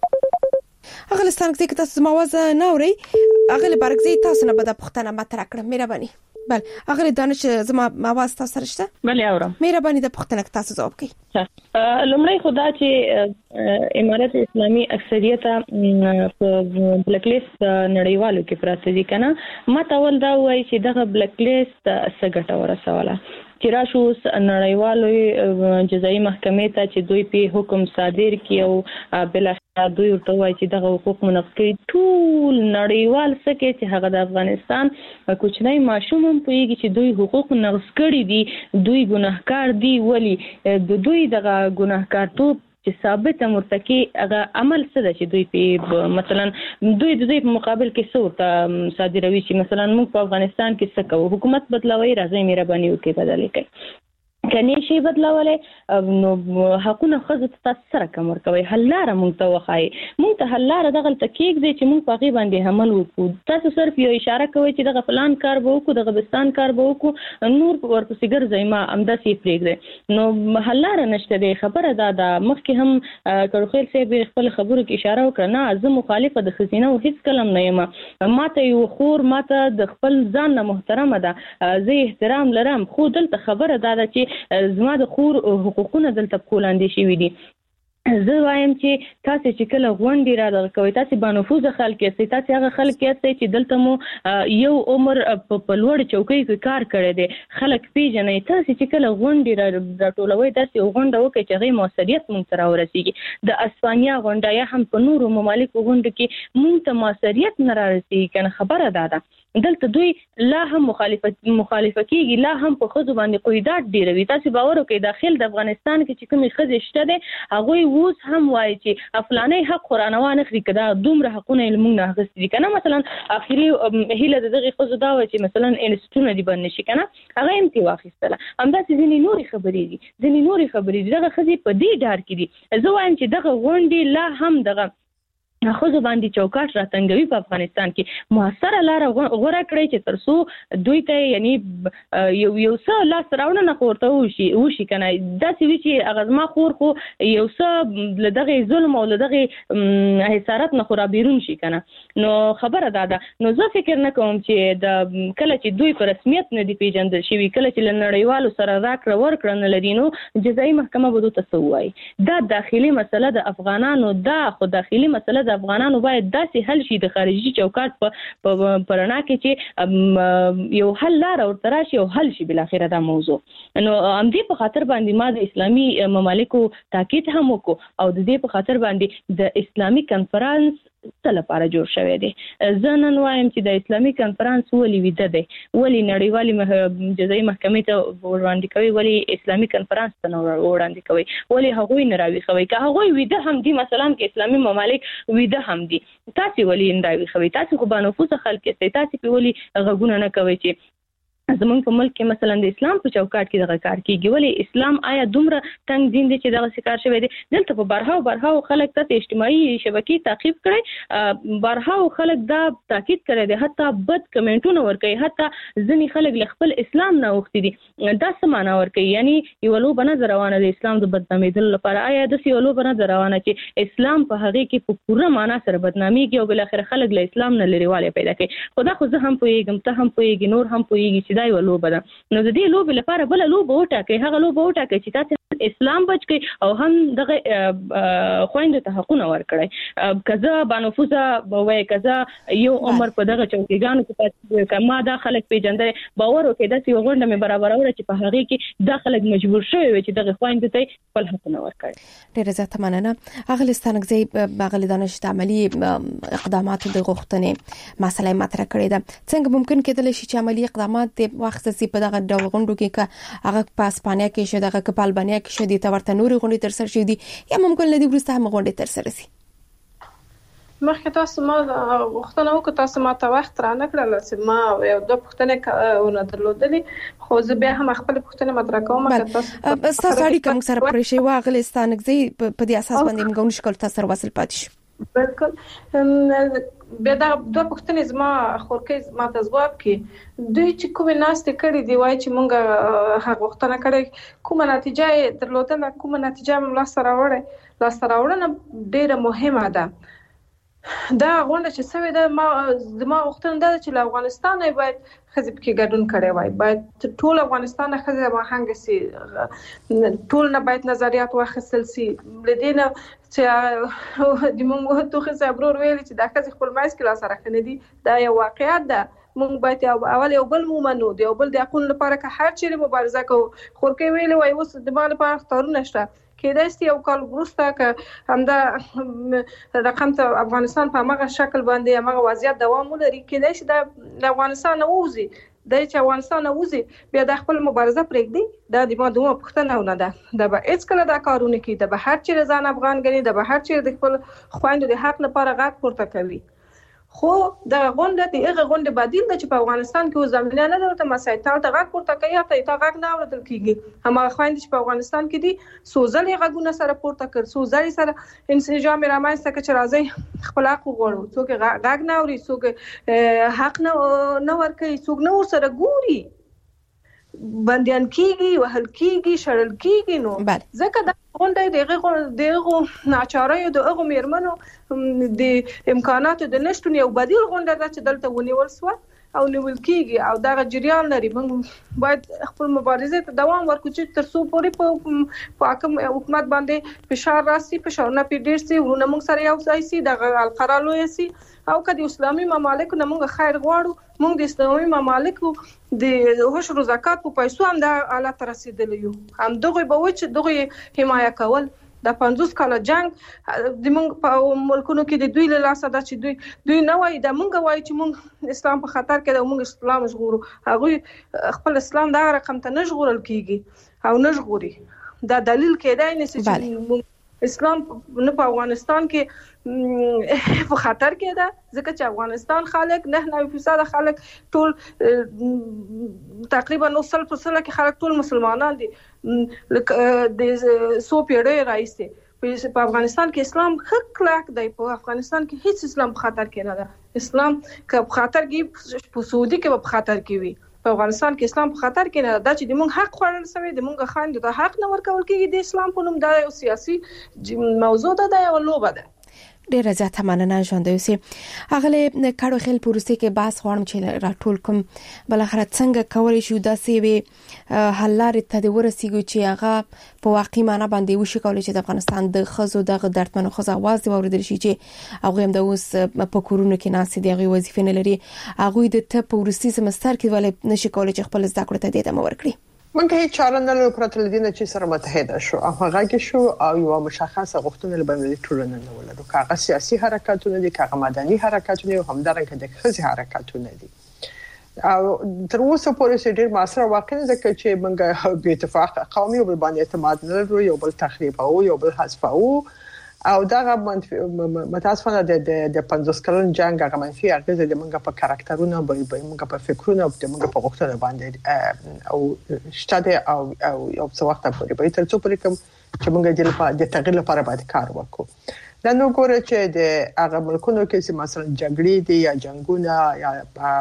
هغه لستانګزي کې تاسو مواز نه اوري، هغه برګزي تاسو نه بده پښتنه ماته راکړم. مهرباني. بل هغه دانش زما مواز تاسو سره شته؟ بله اورم. مهرباني د پښتنه تاسو جواب کړئ. لومړی خدا چې امارات اسلامي اکثریت په بلیک لیست نړیوالو کې پراته دي کنه، ما تاول دا وایي چې دغه بلیک لیست څه ګټه ورسوله چې راشو نړیوالو جزایي محکمې ته چې دوی په حکم صادر کړي او بل دوی ورته وایي چې دغه حقوق منقض کړي. ټول نړیوال څه کې چې هغه د افغانستان کوچنی ماشوم هم پوهیږي چې دوی حقوق نقض کړي دي، دوی ګناهکار دي. ولی د دوی دغه ګناهکارتوب چې ثابت مرتکي هغه عمل څه ده چې دوی په مثلا دوی د دې په مقابل کې څه ورته صادروي چې مثلا موږ په افغانستان کې څه کوو، حکومت بدلوي، راځي مهرباني وکړئ بدلې کړئ. کني شي بدلولې نو حقونه خزه تاسو سره کوم ورکوي. حلاره مونږ ته وخای، مونږ ته حلاره دغه تکیک دی چې مونږ په غي باندې عمل وکړو. تاسو صرف یو اشاره کوي چې دغه فلان کار به وکړو، دغه بستان کار به وکړو، نور ورپسې ګرځي ما امداسي پریږدي. نو حلاره نشته دی. خبره دا مخکې هم کړوخیل صاحب خپل خبرو کې اشاره وکړه، نه زه مخالفه د خزینه او هیڅ کلم نه یم. ماته یو خور ماته د خپل ځان نه محترمه ده، زه احترام لرم، خو دلته خبره دا ده چې زما د خور حقوقونه دلته کولاندې شوي دي. زه وایم چې تاسو چې کله غونډې را دغه کوي تاسو بانفوذ خلک یې تاسو هغه خلک یې چې دلته مو یو عمر په لوړ چوکۍ کې کار کړی دی خلک پیژنې تاسو چې کله غونډې را ټولوي تاسو غونډه وکړئ چې هغه موثریت مونږ ته راورسیږي د اسپانیا غونډه یا هم په نورو ممالکو غونډه کې مونږ ته موثریت نه رارسیږي کنه خبره ده دلته دوی لا هم مخالفه کیږي لا هم په خزو باندې قیودات ډیروي تاسو باور وکړئ داخل د افغانستان کې چې کومې خزې شته دي هغه اوس هم وایي چې افلاني حق قرانوان اخري کدا دومره حقونه موږ نه غوښتي کنه مثلا اخري هله دغه خزو دا وایي چې مثلا انستیتوټونه دی باندې شي کنه هغه امتی واخیستله همدا ځینې نوري خبرې دي دغه خزې په دې ډار کې دي زه وایم چې دغه غونډې لا هم دغه خو باندې چوکاټ راتنګوي په افغانستان کې موثره لار غوړه کړی چې ترڅو دوی ته یعنی یو څه لاس راوړنه نه خورته وشي کنه دا چې وی چې اغزما خور خو یو څه لدغه ظلم او لدغه حسارت نه خورا بیرون شي کنه نو خبره ده نو زه فکر نه کوم چې د کله چې دوی په رسمیت نه دی پیژندل شي کله چې لنړیوالو سره راکړه ورکړه نه لري نو جزایي محکمه به دوی تسوي دا داخلي مسله د افغانانو دا خو داخلي مسله افغانانو باید داسې حل شي د خارجي چوکاټ په پرنا کې چې یو حل لار ورته راشي او حل شي بل اخره دا موضوع نو امدی په خاطر باندې ما د اسلامي ممالکو تاکید هم وکړو او د دې په خاطر باندې د اسلامي کنفرانس څه لپاره جوړ شوی دی زه نن وایم چې د اسلامي کنفرانس ولې ویده دی ولې نړیوالې جزایي محکمې ته وړاندې کوي ولې اسلامي کنفرانس ته نه وړاندې کوي ولې هغوی نه راویښوي که هغوی ویده هم دي مثلا که اسلامي ممالک ویده هم دي تاسو ولې نه راویښوي تاسو خو بانفوذ خلک یاست تاسو په ولې غږونه نه کوي چې زمونږ په ملک کې مثلا د اسلام په چوکاټ کې دغه کار کیږي ولې اسلام آیا دومره تنگ دین دی چې دغه شکار شوی دی دلته په برهاو خلک ته اجتماعي شبکې تعقیب کړي برهاو خلک دا تاکید کړي دي حتی بد کمنټونه ورکوي حتی ځینې خلک له خپل اسلام نه وختي دي دا څه معنا ورکوي یعنی یو لوبه نه روانه د اسلام د بدنامیدلو لپاره آیا د یو لوبه نه روانه چې اسلام په هغه کې په پوره معنا سره بدناميږي او بل اخر خلک له اسلام نه لريواله پیدا کوي خدا خو زه هم پوهیږم ته هم پوهیږي نور هم پوهیږي دا یو لوبه ده نو د دې لوبې لپاره بل لوبه وټاکئ هغه لوبه وټاکئ چې تاسو اسلام بچ کی او هم دغه خويند ته حقونه ورکړي کزه بانفوزه وای کزه یو عمر په دغه چوکیګانو کې کما دا خلک پیجندل باور وکړي د سی وګړه مې برابر اور چې په هغه کې د خلک مجبور شوی چې دغه خويند ته خپل حقونه ورکړي ډیره زیاته مننه اغلستانګزي باغلی دانش عملی اقدامات د غوښتنې مسله مطرح کړې ده څنګه ممکن کېدل شي چې عملی اقدامات د وخت سي په دغه ډول غونډو کې هغه په اسپانیا کې شو دغه په البانیا کې شو دي تورته نوري غونډې تر سره شي دي یا ممکن لدی ورسته هم غونډې تر سره شي مخکې تاسو ما غوښتنه وکړه تاسو ما ته وخت را نه کړل چې ما یو دوه پوښتنې ونه درلودلې خو زه بیا هم خپل پوښتنه مطرح کوم تاسو تاسو اړیکه موږ سره پرې شي واغلستانګزي په دې اساس باندې موږ نشکل تاسو سره وصل پاتې شو بالکل بیا دا دوه پوښتنې زما خورکې ما ته ځواب کړي دوی چې کومه ناشته کړې دی وای چې مونږه هغه وختونه کړې کومه نتیجه درلودله کومه نتیجه موږ سره وړه ډیره مهمه ده دا غونډه چې سوي ده زما وختونه ده چې افغانستان باید خزب کې ګډون کړي وای باید ټول افغانستان خزب هنګ سي ټول نه باید نظریات واخیستل سي لدينا چې د مونږ ته خو صبرور ویل چې دا خزي خپل مایس کې لا سره خنه دي دا یو واقعیت ده مونږ باید اول یو بل مومنو دی یو بل د حقوقو لپاره که هر چیرې مبارزه کوو خورکې ویل وای اوس د مال لپاره اختارونه شته کېدای یو کال وروسته که همدا رقم ته افغانستان په هغه شکل باندې هغه وضعیت دوام ولري کېدای شي د افغانستان اوزي د چې افغانستان اوزي بیا د خپل مبارزه پرېږدي دا د ما دوه پښتنه نه ده د به هیڅ کله دا کارونه کوي د به هر چیرې ځان افغان غني د به هر چیرې د خپل خويندو د حق لپاره غږ پورته کوي خو د غونډه د هغه غونډه بدیل د چې په افغانستان کې زمينه نه درته مسایل ته غږ پورته کوي ته غږ نه اورېدل کیږي هم خويند چې په افغانستان کې دي سوزل غږونه سره پورته کړ سوزل سره انسجام رامنځته کړ چې راځي خپل حق وغواړو څوک غږ نه اوري څوک حق نه ورکوي څوک نه سره ګوري بنديان کیږي وهل کیږي شړل کیږي نو ځکه دا غونډه دغه ناچارۍ د هغه میرمنو د امکاناتو د نشټون یو بدیل غونډه ده چې دلته ونیول سو او نیول کیږي او دا جریان لري. موږ باید خپل مبارزه ته دوام ورکړو چې تر څو پورې په حاکم حکومت باندې فشار راسي، فشارونه په ډیر سي، ورونه موږ سره یو ځای سي، د القرالو سي او کدي اسلامي ممالک نه موږ خیر غواړو. موږ د اسلامي ممالکو د عشر زکات په پیسو هم د حالت رسیدلی یو. هم دغه به و چې دغه حمایه کول د 50 کاله جنگ د موږ په ملکونو کې د دوی له لاسه دا چې دوی نه وایي د موږ وایي چې موږ اسلام په خطر کې د موږ اسلام ژغورو. هغه خپل اسلام دا رقم ته نه ژغورل کیږي او نه ژغوري. دا دلیل کېدای نه چې اسلام نه په افغانستان کې په خطر کې ده، ځکه چې افغانستان خلک 99% خلک ټول تقریبا 90% کې خلک ټول مسلمانان دي. د 100 پیړۍ راځي په افغانستان کې اسلام خلک دی. په افغانستان کې هیڅ اسلام په خطر کې نه ده. اسلام که په خطر کې په سعودي کې په خطر کې وي، په افغانستان کې اسلام په خطر کې نه ده. چې د موږ حق خوړل شوی، د موږ خاند د حق نه ورکول کېږي. د اسلام په نوم دا یو سیاسي موضوع ده، یو لوبه ده. ډیر زیاته مننه ژوند اوسئ. اغله کډو خل پروسې کې باس غواړم چې راټول کوم بل اخر څنګه کولای شو داسې وي حل لارې ته د ورسیږي چې هغه په واقعي معنی باندې وشي کولای چې د افغانستان د خزو دغه درتمنو خزو आवाज دی اوریدل شي چې هغه هم د اوس په کورونو کې ناسې دی غوي وظیفه نه لري. هغه د ته پروسې سمستر کې ولې نشي کولای چې خپل زده کړه ته د ادامه ورکړي. موږ هیڅ چاره نه لرو پرته لدی نه چې سره متحد شو، هغه کې شو او یو مشخصه غوښتنه لبنلي ټولنه نه ولرو. کاغه سیاسي حرکتونه دي، کاغه مدني حرکتونه او همدارنګه د خزي حرکتونه دي. او تر اوسه پورې ډېر ماسره واقع نه ځکه چې موږ په اتفاق قومي او باندې اعتماد نه لرو، یو بل تخریب او یو بل حذف او دا متاسفانه د 50 کلن جنگ هغه منفي اغیزه د موږ په کاراکټرونو باندې موږ په فکرونو او د موږ په غوښتنو باندې او شته او یو څه وخت پورې به تر څو پورې کوم چې موږ د تغیر لپاره باید کار وکړو. دا نو ګوره چې د هغه ملکونو کې چې مثلا جګړې دي یا جنگونه یا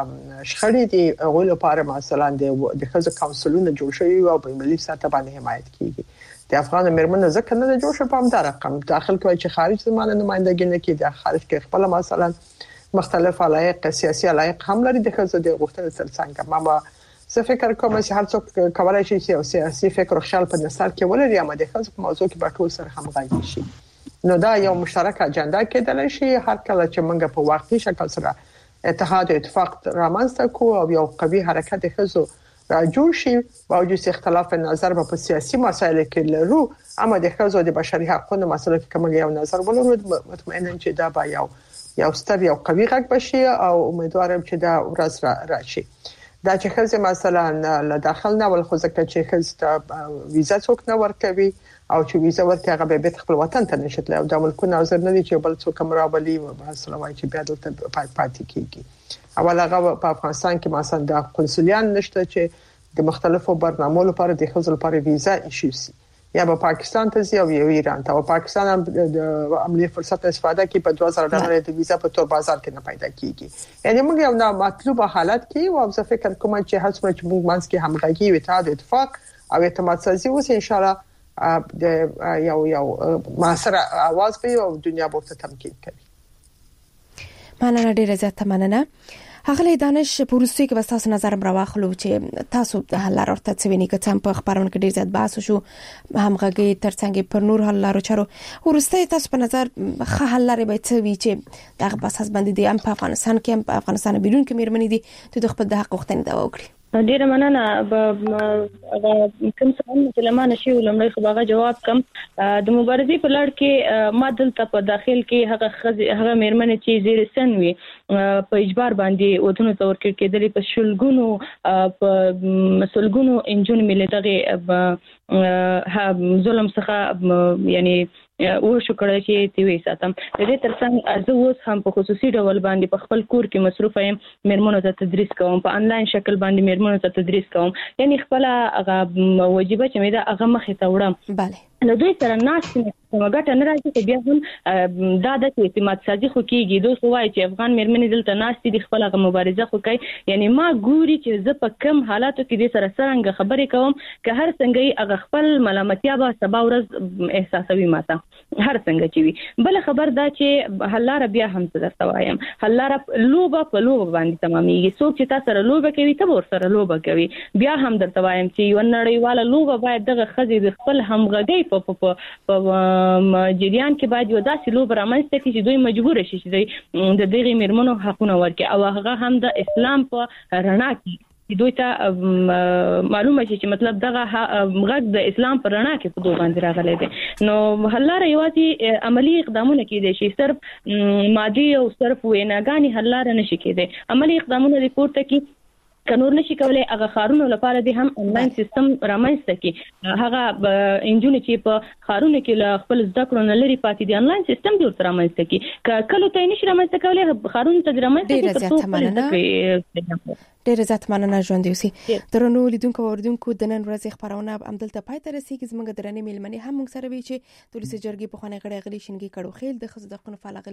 شخړې دي، هغه لپاره مثلا د خزو کونسلونه جوړ شوي او په ملي سطح باندې حمایت کیږي. د افغان مېرمنو ځکه نه جوړ شو په همدار رقم داخل کوي چې خارج زمانه نمائندګي نه کوي، د خارج کې خپل مثلا مختلف علایق سیاسي علایق هم لري د خزو د غوښتنې ترڅنګ. ما زه فکر کوم چې هر څوک کولای شي چې سیاسي فکر او خیال په نثر کې ولري، اما د خزو په موضوع کې به ټول سره همغږي شي. نو دا یو مشترک اجنډا کېدل شي. هر کله چې موږ په واقعي شکل سره اتحاد او اتفاق رامنځته کوو او یو قوي حرکت خزو جوړ شي، باوجود اختلاف نظر په سیاسي مسایلو کې لرو، اما د خزو د بشري حقوقو مسله کې کوم یو نظر ولرو، مطمئنم چې دا به یو ستر یو قوي غږ بشي او امیدوارم چې دا ورځ راشي. دا چې خزه مثلا له داخل نه ول خو ځکه چې خزه ویزا څوک نه ورکوي او چې ویزا ورکړي هغه به خپل وطن ته نشي او د ملکونو نظر نه دي چې بل څوک مرابلي مثلا وایي چې بیا دلته پاتې کیږي. اول هغه په افغانستان کې مثلا د قونسلیان نشته چې د مختلفو برنامو لپاره د خزو لپاره ویزا ایشي، یا به پاکستان ته ځي او ایران ته. او پاکستان هم د عملی فرصت استفاده کوي، په $2000 د ویزا په تور بازار کې نه پیدا کیږي. یعنی موږ یو نامطلوبه حالت کې او زه فکر کوم چې هڅه چې موږ منځ کې همغږي او اتفاق او اعتماد سازي اوس ان شاء الله د یو معاصره आवाज به او دنیا به ته تمکین کوي. مننه ډیره زیاته مننه. هغه دانش پروسې کې وساس نظر راوخلو چې تاسو د حل لارو ته څویني که څم په خبرونه کې ډیر زیات بحث شو، همغږي ترڅنګ پر نور حل لارو چارو ورسته تاسو په نظر خه حل لارې به څه وي چې دغه بحث باندې د ام په افغانستان کې ام په افغانستان بیرون کې مېرمنې دي ته د خپل د حق غوښتنې دا وکړي. ډیره مننه. کوم څه چې لمانه شي ولمړی خو هغه جواب کم د مبارزې په لړ کې ما دلته په داخل کې هغه مېرمنې چې زیر سن وي په اجبار باندې ودونو تور کېدلې په شلګونو په مسلګونو انجون ملي دغه ظلم څخه یعنی او شو کړی چې تیوي ساتم. د دې ترڅنګ زه اوس هم په خصوصي ډول باندې په خپل کور کې مصروف یم، مېرمنو ته تدریس کوم، په انلاین شکل باندې مېرمنو ته تدریس کوم، یعنی خپل هغه واجبہ چې مې دا هغه مخې ته وړم. bale نو دوی سره ناس مګټه نه راځي چې بیا هم دا د اعتماد سازي خو کېږي دوی وایي چې افغان مېرمنې دلته ناس دي خپل مبارزه خو کوي یعنی ما ګوري چې زه په کم حالاتو کې د سره څنګه خبرې کوم که هر څنګه هغه خپل ملامتیا به سبا ورځ احساسوي ماته هر څنګه چې وي بل خبر دا چې حلاره بیا هم څه درته وایم حلاره لوبه په لوبه باندې تمامېږي څوک چې تاسو سره لوبه کوي ته ور سره لوبه کوي بیا هم درته وایم چې یو نړیواله لوبه باید دغه خزې د خپل همغږي په جریان کې باید یو داسې لوب رامنځته کړي چې دوی مجبور شي چې د دغه میرمنو حقونه ورکړي او هغه هم د اسلام په رڼا کې دوی ته معلومه شي چې مطلب دغه غږ د اسلام په رڼا کې په دوه باندې راغلی دی نو حلاره یوازې عملی اقدامونه کېدي شي صرف مادي او صرف ویناګانی حلاره نشي کېدي عملی اقدامونه د پورته کې کنور نشي کولای هغه خارونو لپاره د هم انلاین سیستم رامنځته کی هغه انجونی چې په خارونو کې له خپل زده کړو نه لري پاتې دي انلاین سیستم د ورته رامنځته کی کله ته نشي رامنځته کولای خارونو ته رامنځته کی ډېر زیات مننه ژوند یوسي درنو لیدونکو اوردونکو د نن ورځې خبرونه همدلته پای ته رسیدي زموږ درنې میلمنې هم موږ سره وی چې د پولیس جرګې په خانه غړي غلي شینګي کړو خیل د خزو د قانون فعال